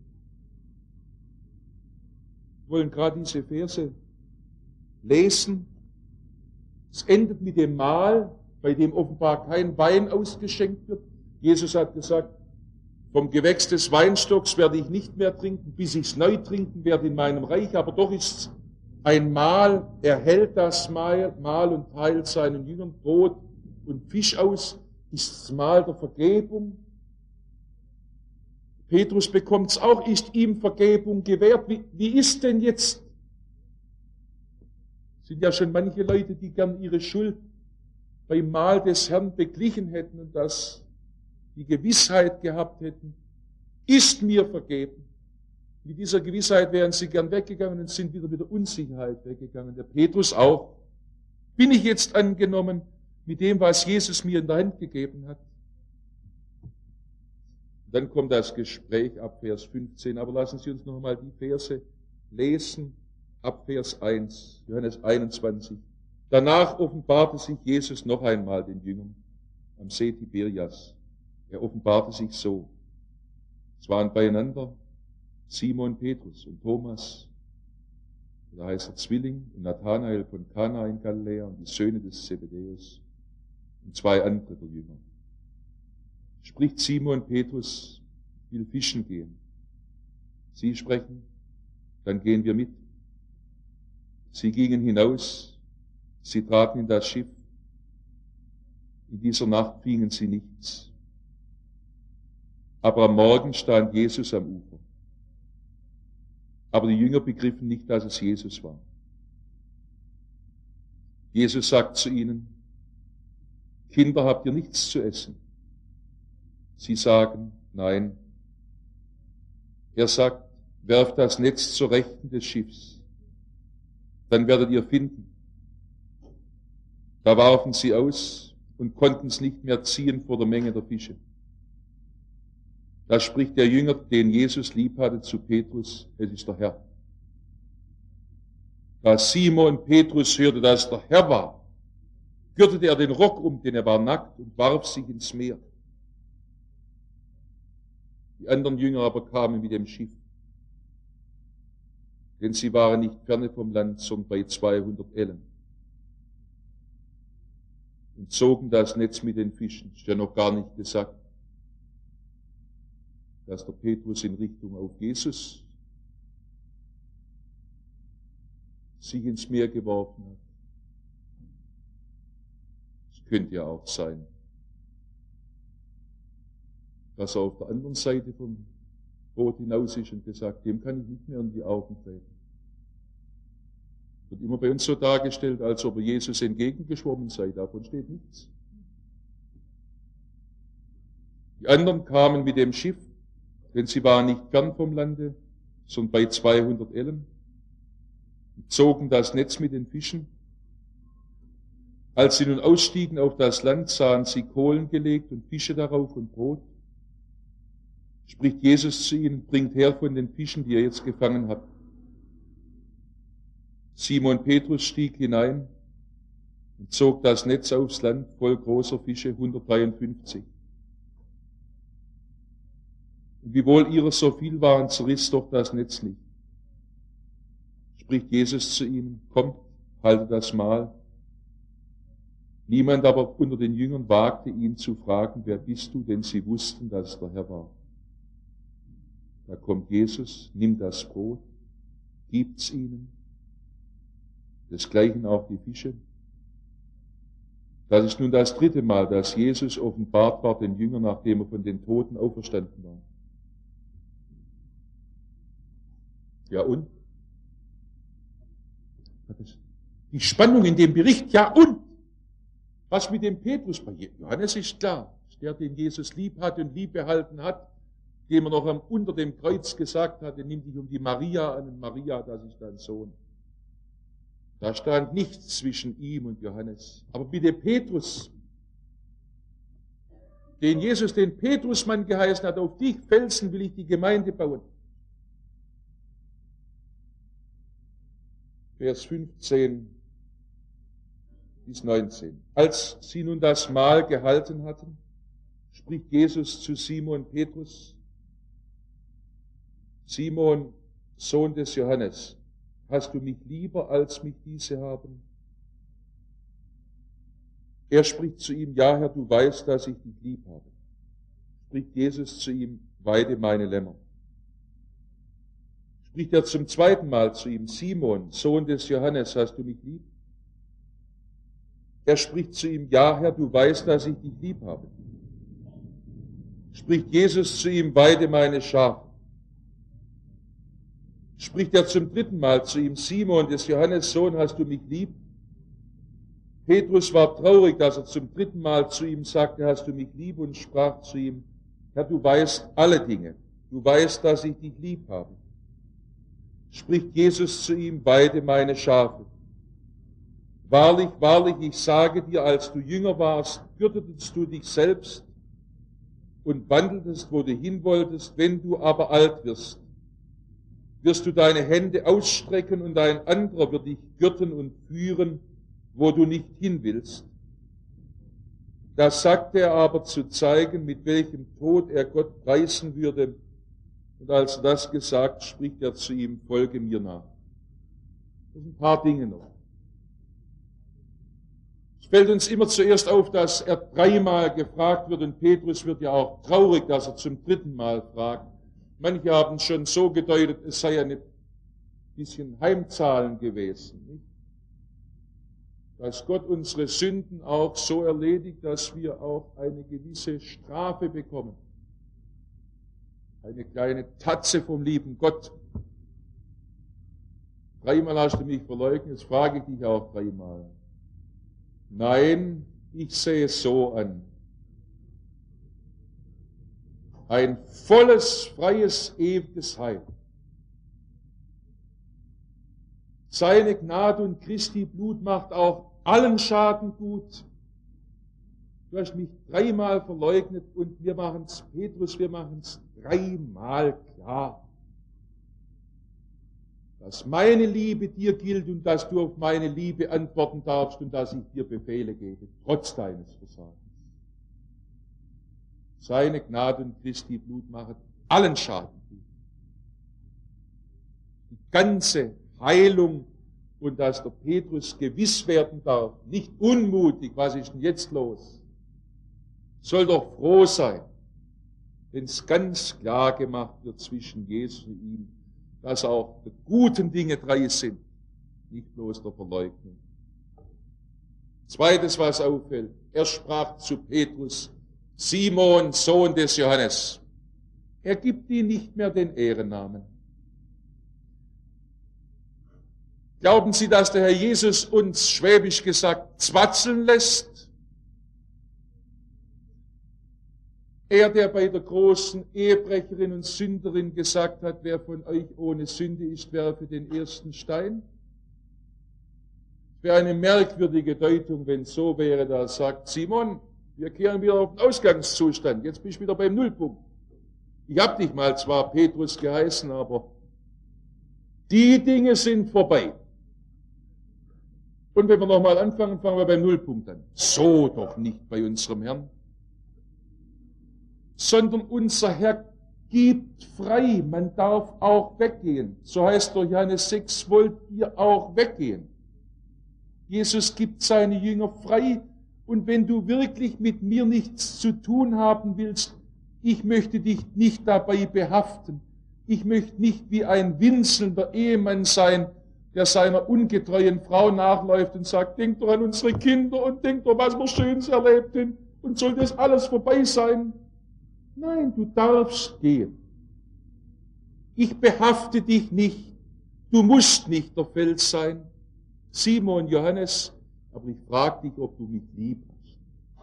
Wir wollen gerade diese Verse lesen. Es endet mit dem Mahl, bei dem offenbar kein Wein ausgeschenkt wird. Jesus hat gesagt, vom Gewächs des Weinstocks werde ich nicht mehr trinken, bis ich es neu trinken werde in meinem Reich. Aber doch ist es ein Mahl, er hält das Mahl, Mahl und teilt seinen Jüngern Brot und Fisch aus, ist das Mahl der Vergebung. Petrus bekommt es auch, ist ihm Vergebung gewährt. Wie, wie ist denn jetzt? Es sind ja schon manche Leute, die gern ihre Schuld beim Mahl des Herrn beglichen hätten und das die Gewissheit gehabt hätten, ist mir vergeben. Mit dieser Gewissheit wären sie gern weggegangen und sind wieder mit der Unsicherheit weggegangen. Der Petrus auch. Bin ich jetzt angenommen mit dem, was Jesus mir in der Hand gegeben hat? Dann kommt das Gespräch ab Vers fünfzehn. Aber lassen Sie uns noch einmal die Verse lesen. Ab Vers eins, Johannes einundzwanzig. Danach offenbarte sich Jesus noch einmal den Jüngern am See Tiberias. Er offenbarte sich so. Es waren beieinander Simon Petrus und Thomas, da heißt er Zwilling, und Nathanael von Kana in Galiläa und die Söhne des Zebedäus und zwei andere der Jünger. Spricht Simon Petrus, will fischen gehen. Sie sprechen, dann gehen wir mit. Sie gingen hinaus, sie traten in das Schiff. In dieser Nacht fingen sie nichts. Aber am Morgen stand Jesus am Ufer. Aber die Jünger begriffen nicht, dass es Jesus war. Jesus sagt zu ihnen, Kinder, habt ihr nichts zu essen? Sie sagen, nein. Er sagt, werft das Netz zur Rechten des Schiffs, dann werdet ihr finden. Da warfen sie aus und konnten es nicht mehr ziehen vor der Menge der Fische. Da spricht der Jünger, den Jesus lieb hatte, zu Petrus, es ist der Herr. Da Simon Petrus hörte, dass der Herr war, gürtete er den Rock um, denn er war nackt, und warf sich ins Meer. Die anderen Jünger aber kamen mit dem Schiff, denn sie waren nicht ferne vom Land, sondern bei zweihundert Ellen, und zogen das Netz mit den Fischen. Ist ja noch gar nicht gesagt, dass der Petrus in Richtung auf Jesus sich ins Meer geworfen hat. Es könnte ja auch sein, dass er auf der anderen Seite vom Boot hinaus ist und gesagt, dem kann ich nicht mehr in die Augen treten. Wird immer bei uns so dargestellt, als ob er Jesus entgegengeschwommen sei. Davon steht nichts. Die anderen kamen mit dem Schiff, denn sie waren nicht fern vom Lande, sondern bei zweihundert Ellen, und zogen das Netz mit den Fischen. Als sie nun ausstiegen auf das Land, sahen sie Kohlen gelegt und Fische darauf und Brot. Spricht Jesus zu ihnen, bringt her von den Fischen, die ihr jetzt gefangen habt. Simon Petrus stieg hinein und zog das Netz aufs Land voll großer Fische, hundertdreiundfünfzig. Und wiewohl ihrer so viel waren, zerriss doch das Netz nicht. Spricht Jesus zu ihnen, kommt, haltet das Mahl. Niemand aber unter den Jüngern wagte ihn zu fragen, wer bist du, denn sie wussten, dass es der Herr war. Da kommt Jesus, nimmt das Brot, gibt's ihnen, desgleichen auch die Fische. Das ist nun das dritte Mal, dass Jesus offenbart war den Jüngern, nachdem er von den Toten auferstanden war. Ja und? Die Spannung in dem Bericht, ja und? Was mit dem Petrus bei Johannes ist klar, der, den Jesus lieb hat und lieb behalten hat, dem er noch unter dem Kreuz gesagt hatte, nimm dich um die Maria an, und Maria, das ist dein Sohn. Da stand nichts zwischen ihm und Johannes. Aber bitte Petrus, den Jesus den Petrusmann geheißen hat, auf dich Felsen will ich die Gemeinde bauen. Vers fünfzehn bis neunzehn. Als sie nun das Mahl gehalten hatten, spricht Jesus zu Simon Petrus, Simon, Sohn des Johannes, hast du mich lieber, als mich diese haben? Er spricht zu ihm, ja Herr, du weißt, dass ich dich lieb habe. Spricht Jesus zu ihm, weide meine Lämmer. Spricht er zum zweiten Mal zu ihm, Simon, Sohn des Johannes, hast du mich lieb? Er spricht zu ihm, ja Herr, du weißt, dass ich dich lieb habe. Spricht Jesus zu ihm, weide meine Schafe. Spricht er zum dritten Mal zu ihm, Simon, des Johannes Sohn, hast du mich lieb? Petrus war traurig, dass er zum dritten Mal zu ihm sagte, hast du mich lieb, und sprach zu ihm, Herr, du weißt alle Dinge, du weißt, dass ich dich lieb habe. Spricht Jesus zu ihm, weide meine Schafe. Wahrlich, wahrlich, ich sage dir, als du jünger warst, gürtetest du dich selbst und wandeltest, wo du hin wolltest. Wenn du aber alt wirst, wirst du deine Hände ausstrecken und ein anderer wird dich gürten und führen, wo du nicht hin willst. Das sagte er aber zu zeigen, mit welchem Tod er Gott preisen würde. Und als er das gesagt, spricht er zu ihm, folge mir nach. Das sind ein paar Dinge noch. Es fällt uns immer zuerst auf, dass er dreimal gefragt wird, und Petrus wird ja auch traurig, dass er zum dritten Mal fragt. Manche haben schon so gedeutet, es sei ein bisschen Heimzahlen gewesen, nicht? Dass Gott unsere Sünden auch so erledigt, dass wir auch eine gewisse Strafe bekommen. Eine kleine Tatze vom lieben Gott. Dreimal hast du mich verleugnet, jetzt frage ich dich auch dreimal. Nein, ich sehe es so an. Ein volles, freies, ewiges Heil. Seine Gnade und Christi Blut macht auch allen Schaden gut. Du hast mich dreimal verleugnet und wir machen es, Petrus, wir machen es dreimal klar. Dass meine Liebe dir gilt und dass du auf meine Liebe antworten darfst und dass ich dir Befehle gebe, trotz deines Versagens. Seine Gnade und Christi Blut machen allen Schaden gut. Die ganze Heilung, und dass der Petrus gewiss werden darf, nicht unmutig, was ist denn jetzt los? Soll doch froh sein, wenn es ganz klar gemacht wird zwischen Jesus und ihm, dass auch die guten Dinge drei sind, nicht bloß der Verleugnung. Zweites, was auffällt, er sprach zu Petrus, Simon, Sohn des Johannes. Er gibt ihm nicht mehr den Ehrennamen. Glauben Sie, dass der Herr Jesus uns, schwäbisch gesagt, zwatzeln lässt? Er, der bei der großen Ehebrecherin und Sünderin gesagt hat, wer von euch ohne Sünde ist, werfe den ersten Stein. Es wäre eine merkwürdige Deutung, wenn es so wäre, da sagt Simon, wir kehren wieder auf den Ausgangszustand, jetzt bist du wieder beim Nullpunkt. Ich habe dich mal zwar Petrus geheißen, aber die Dinge sind vorbei. Und wenn wir nochmal anfangen, fangen wir beim Nullpunkt an. So doch nicht bei unserem Herrn. Sondern unser Herr gibt frei, man darf auch weggehen. So heißt doch Johannes sechs, wollt ihr auch weggehen. Jesus gibt seine Jünger frei, und wenn du wirklich mit mir nichts zu tun haben willst, ich möchte dich nicht dabei behaften. Ich möchte nicht wie ein winselnder Ehemann sein, der seiner ungetreuen Frau nachläuft und sagt, denk doch an unsere Kinder und denk doch, was wir Schönes erlebt haben, und soll das alles vorbei sein? Nein, du darfst gehen. Ich behafte dich nicht. Du musst nicht der Fels sein, Simon, Johannes, aber ich frage dich, ob du mich lieb hast.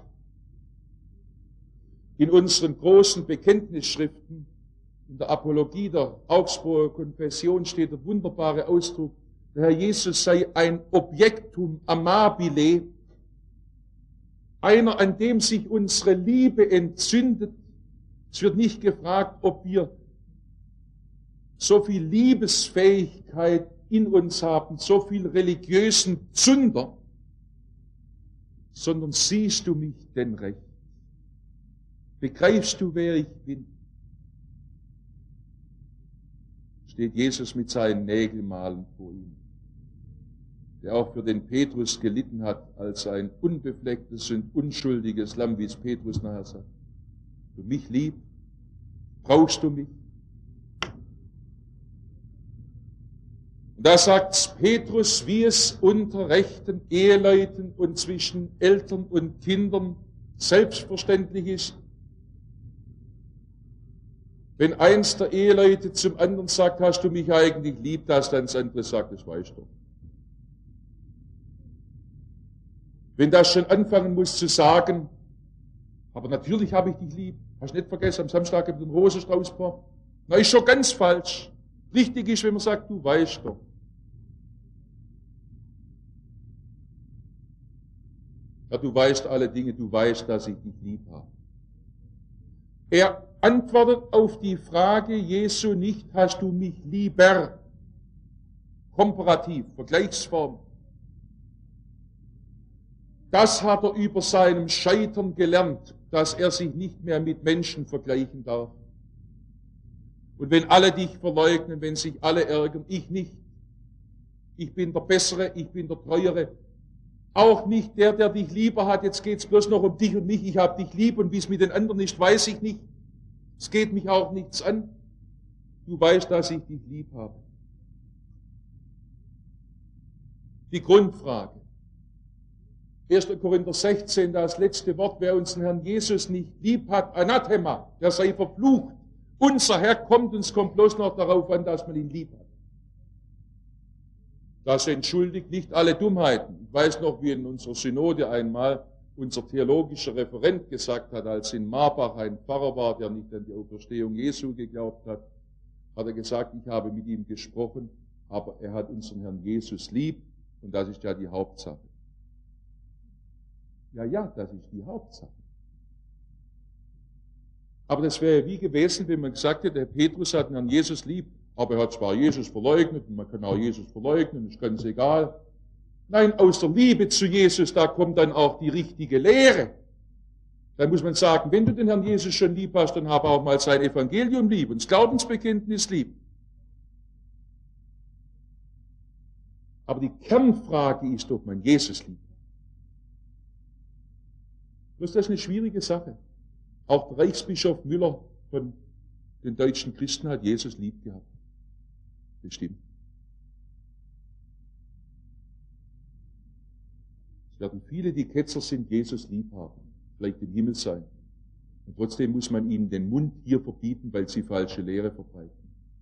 In unseren großen Bekenntnisschriften, in der Apologie der Augsburger Konfession steht der wunderbare Ausdruck, der Herr Jesus sei ein Objektum amabile, einer, an dem sich unsere Liebe entzündet. Es wird nicht gefragt, ob wir so viel Liebesfähigkeit in uns haben, so viel religiösen Zunder, sondern siehst du mich denn recht? Begreifst du, wer ich bin? Steht Jesus mit seinen Nägelmalen vor ihm, der auch für den Petrus gelitten hat, als ein unbeflecktes und unschuldiges Lamm, wie es Petrus nachher sagt. Du mich lieb, brauchst du mich? Und da sagt Petrus, wie es unter rechten Eheleuten und zwischen Eltern und Kindern selbstverständlich ist. Wenn eins der Eheleute zum anderen sagt, hast du mich eigentlich lieb, dass dann das andere sagt, das weißt du. Wenn das schon anfangen muss zu sagen, aber natürlich habe ich dich lieb. Hast du nicht vergessen, am Samstag habe ich den Rosenstrauß gebracht. Na, ist schon ganz falsch. Richtig ist, wenn man sagt, du weißt doch. Ja, du weißt alle Dinge, du weißt, dass ich dich lieb habe. Er antwortet auf die Frage Jesu nicht, hast du mich lieber? Komparativ, Vergleichsform. Das hat er über seinem Scheitern gelernt, dass er sich nicht mehr mit Menschen vergleichen darf. Und wenn alle dich verleugnen, wenn sich alle ärgern, ich nicht. Ich bin der Bessere, ich bin der Treuere. Auch nicht der, der dich lieber hat, jetzt geht's bloß noch um dich und mich, ich habe dich lieb und wie es mit den anderen ist, weiß ich nicht. Es geht mich auch nichts an. Du weißt, dass ich dich lieb habe. Die Grundfrage. erster Korinther sechzehn, das letzte Wort, wer uns den Herrn Jesus nicht lieb hat, Anathema, der sei verflucht. Unser Herr kommt, uns kommt bloß noch darauf an, dass man ihn lieb hat. Das entschuldigt nicht alle Dummheiten. Ich weiß noch, wie in unserer Synode einmal unser theologischer Referent gesagt hat, als in Marbach ein Pfarrer war, der nicht an die Auferstehung Jesu geglaubt hat, hat er gesagt, ich habe mit ihm gesprochen, aber er hat unseren Herrn Jesus lieb und das ist ja die Hauptsache. Ja, ja, das ist die Hauptsache. Aber das wäre wie gewesen, wenn man gesagt hätte, der Petrus hat den Herrn Jesus lieb, aber er hat zwar Jesus verleugnet, und man kann auch Jesus verleugnen, ist ganz egal. Nein, aus der Liebe zu Jesus, da kommt dann auch die richtige Lehre. Da muss man sagen, wenn du den Herrn Jesus schon lieb hast, dann habe auch mal sein Evangelium lieb und das Glaubensbekenntnis lieb. Aber die Kernfrage ist, ob man Jesus liebt. Das ist eine schwierige Sache. Auch der Reichsbischof Müller von den deutschen Christen hat Jesus lieb gehabt. Bestimmt. Es werden viele, die Ketzer sind, Jesus lieb haben, vielleicht im Himmel sein. Und trotzdem muss man ihnen den Mund hier verbieten, weil sie falsche Lehre verbreiten.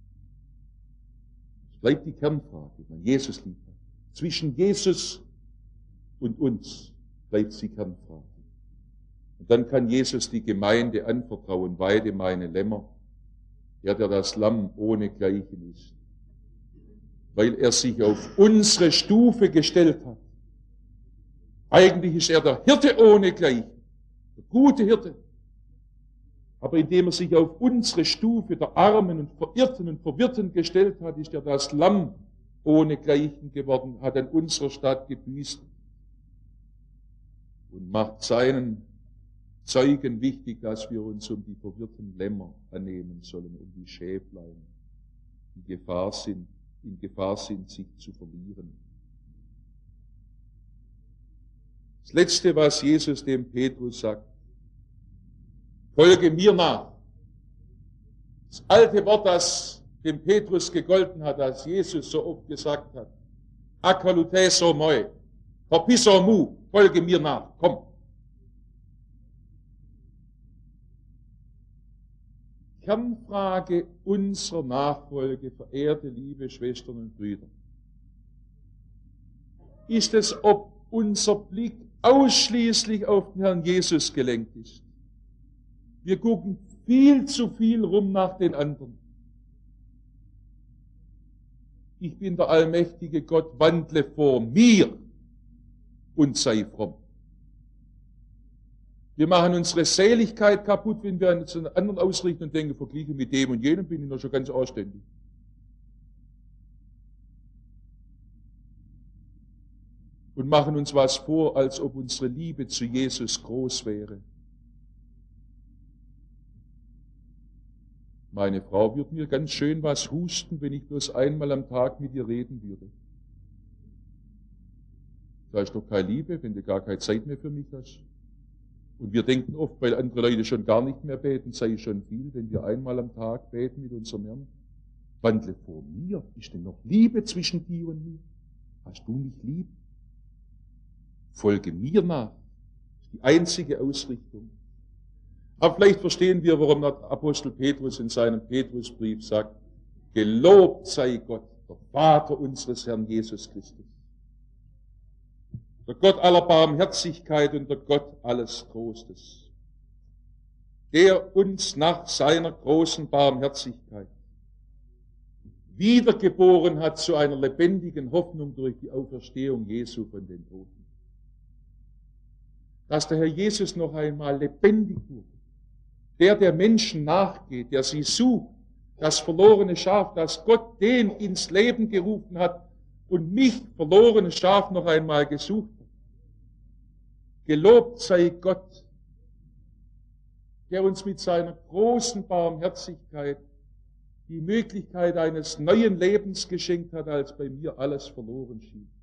Es bleibt die Kernfrage, ob man Jesus lieb hat. Zwischen Jesus und uns bleibt die Kernfrage. Und dann kann Jesus die Gemeinde anvertrauen, weide meine Lämmer, er, der das Lamm ohne Gleichen ist, weil er sich auf unsere Stufe gestellt hat. Eigentlich ist er der Hirte ohne Gleichen, der gute Hirte. Aber indem er sich auf unsere Stufe der Armen und Verirrten und Verwirrten gestellt hat, ist er das Lamm ohne Gleichen geworden, hat an unserer Stadt gebüßt und macht seinen Zeugen wichtig, dass wir uns um die verwirrten Lämmer annehmen sollen, um die Schäflein, die Gefahr sind, in Gefahr sind, sich zu verlieren. Das Letzte, was Jesus dem Petrus sagt, folge mir nach. Das alte Wort, das dem Petrus gegolten hat, das Jesus so oft gesagt hat, akaluteso moi, hopiso mu, folge mir nach, komm. Kernfrage unserer Nachfolge, verehrte liebe Schwestern und Brüder, ist es, ob unser Blick ausschließlich auf den Herrn Jesus gelenkt ist. Wir gucken viel zu viel rum nach den anderen. Ich bin der allmächtige Gott, wandle vor mir und sei fromm. Wir machen unsere Seligkeit kaputt, wenn wir uns an anderen ausrichten und denken, verglichen mit dem und jenem bin ich noch schon ganz anständig. Und machen uns was vor, als ob unsere Liebe zu Jesus groß wäre. Meine Frau wird mir ganz schön was husten, wenn ich bloß einmal am Tag mit ihr reden würde. Da ist doch keine Liebe, wenn du gar keine Zeit mehr für mich hast. Und wir denken oft, weil andere Leute schon gar nicht mehr beten, sei schon viel, wenn wir einmal am Tag beten mit unserem Herrn. Wandle vor mir, ist denn noch Liebe zwischen dir und mir? Hast du mich lieb? Folge mir nach. Das ist die einzige Ausrichtung. Aber vielleicht verstehen wir, warum der Apostel Petrus in seinem Petrusbrief sagt, gelobt sei Gott, der Vater unseres Herrn Jesus Christus. der Gott aller Barmherzigkeit und der Gott alles Trostes, der uns nach seiner großen Barmherzigkeit wiedergeboren hat zu einer lebendigen Hoffnung durch die Auferstehung Jesu von den Toten. Dass der Herr Jesus noch einmal lebendig wurde, der der Menschen nachgeht, der sie sucht, das verlorene Schaf, das Gott den ins Leben gerufen hat und mich, verlorenes Schaf, noch einmal gesucht hat. Gelobt sei Gott, der uns mit seiner großen Barmherzigkeit die Möglichkeit eines neuen Lebens geschenkt hat, als bei mir alles verloren schien.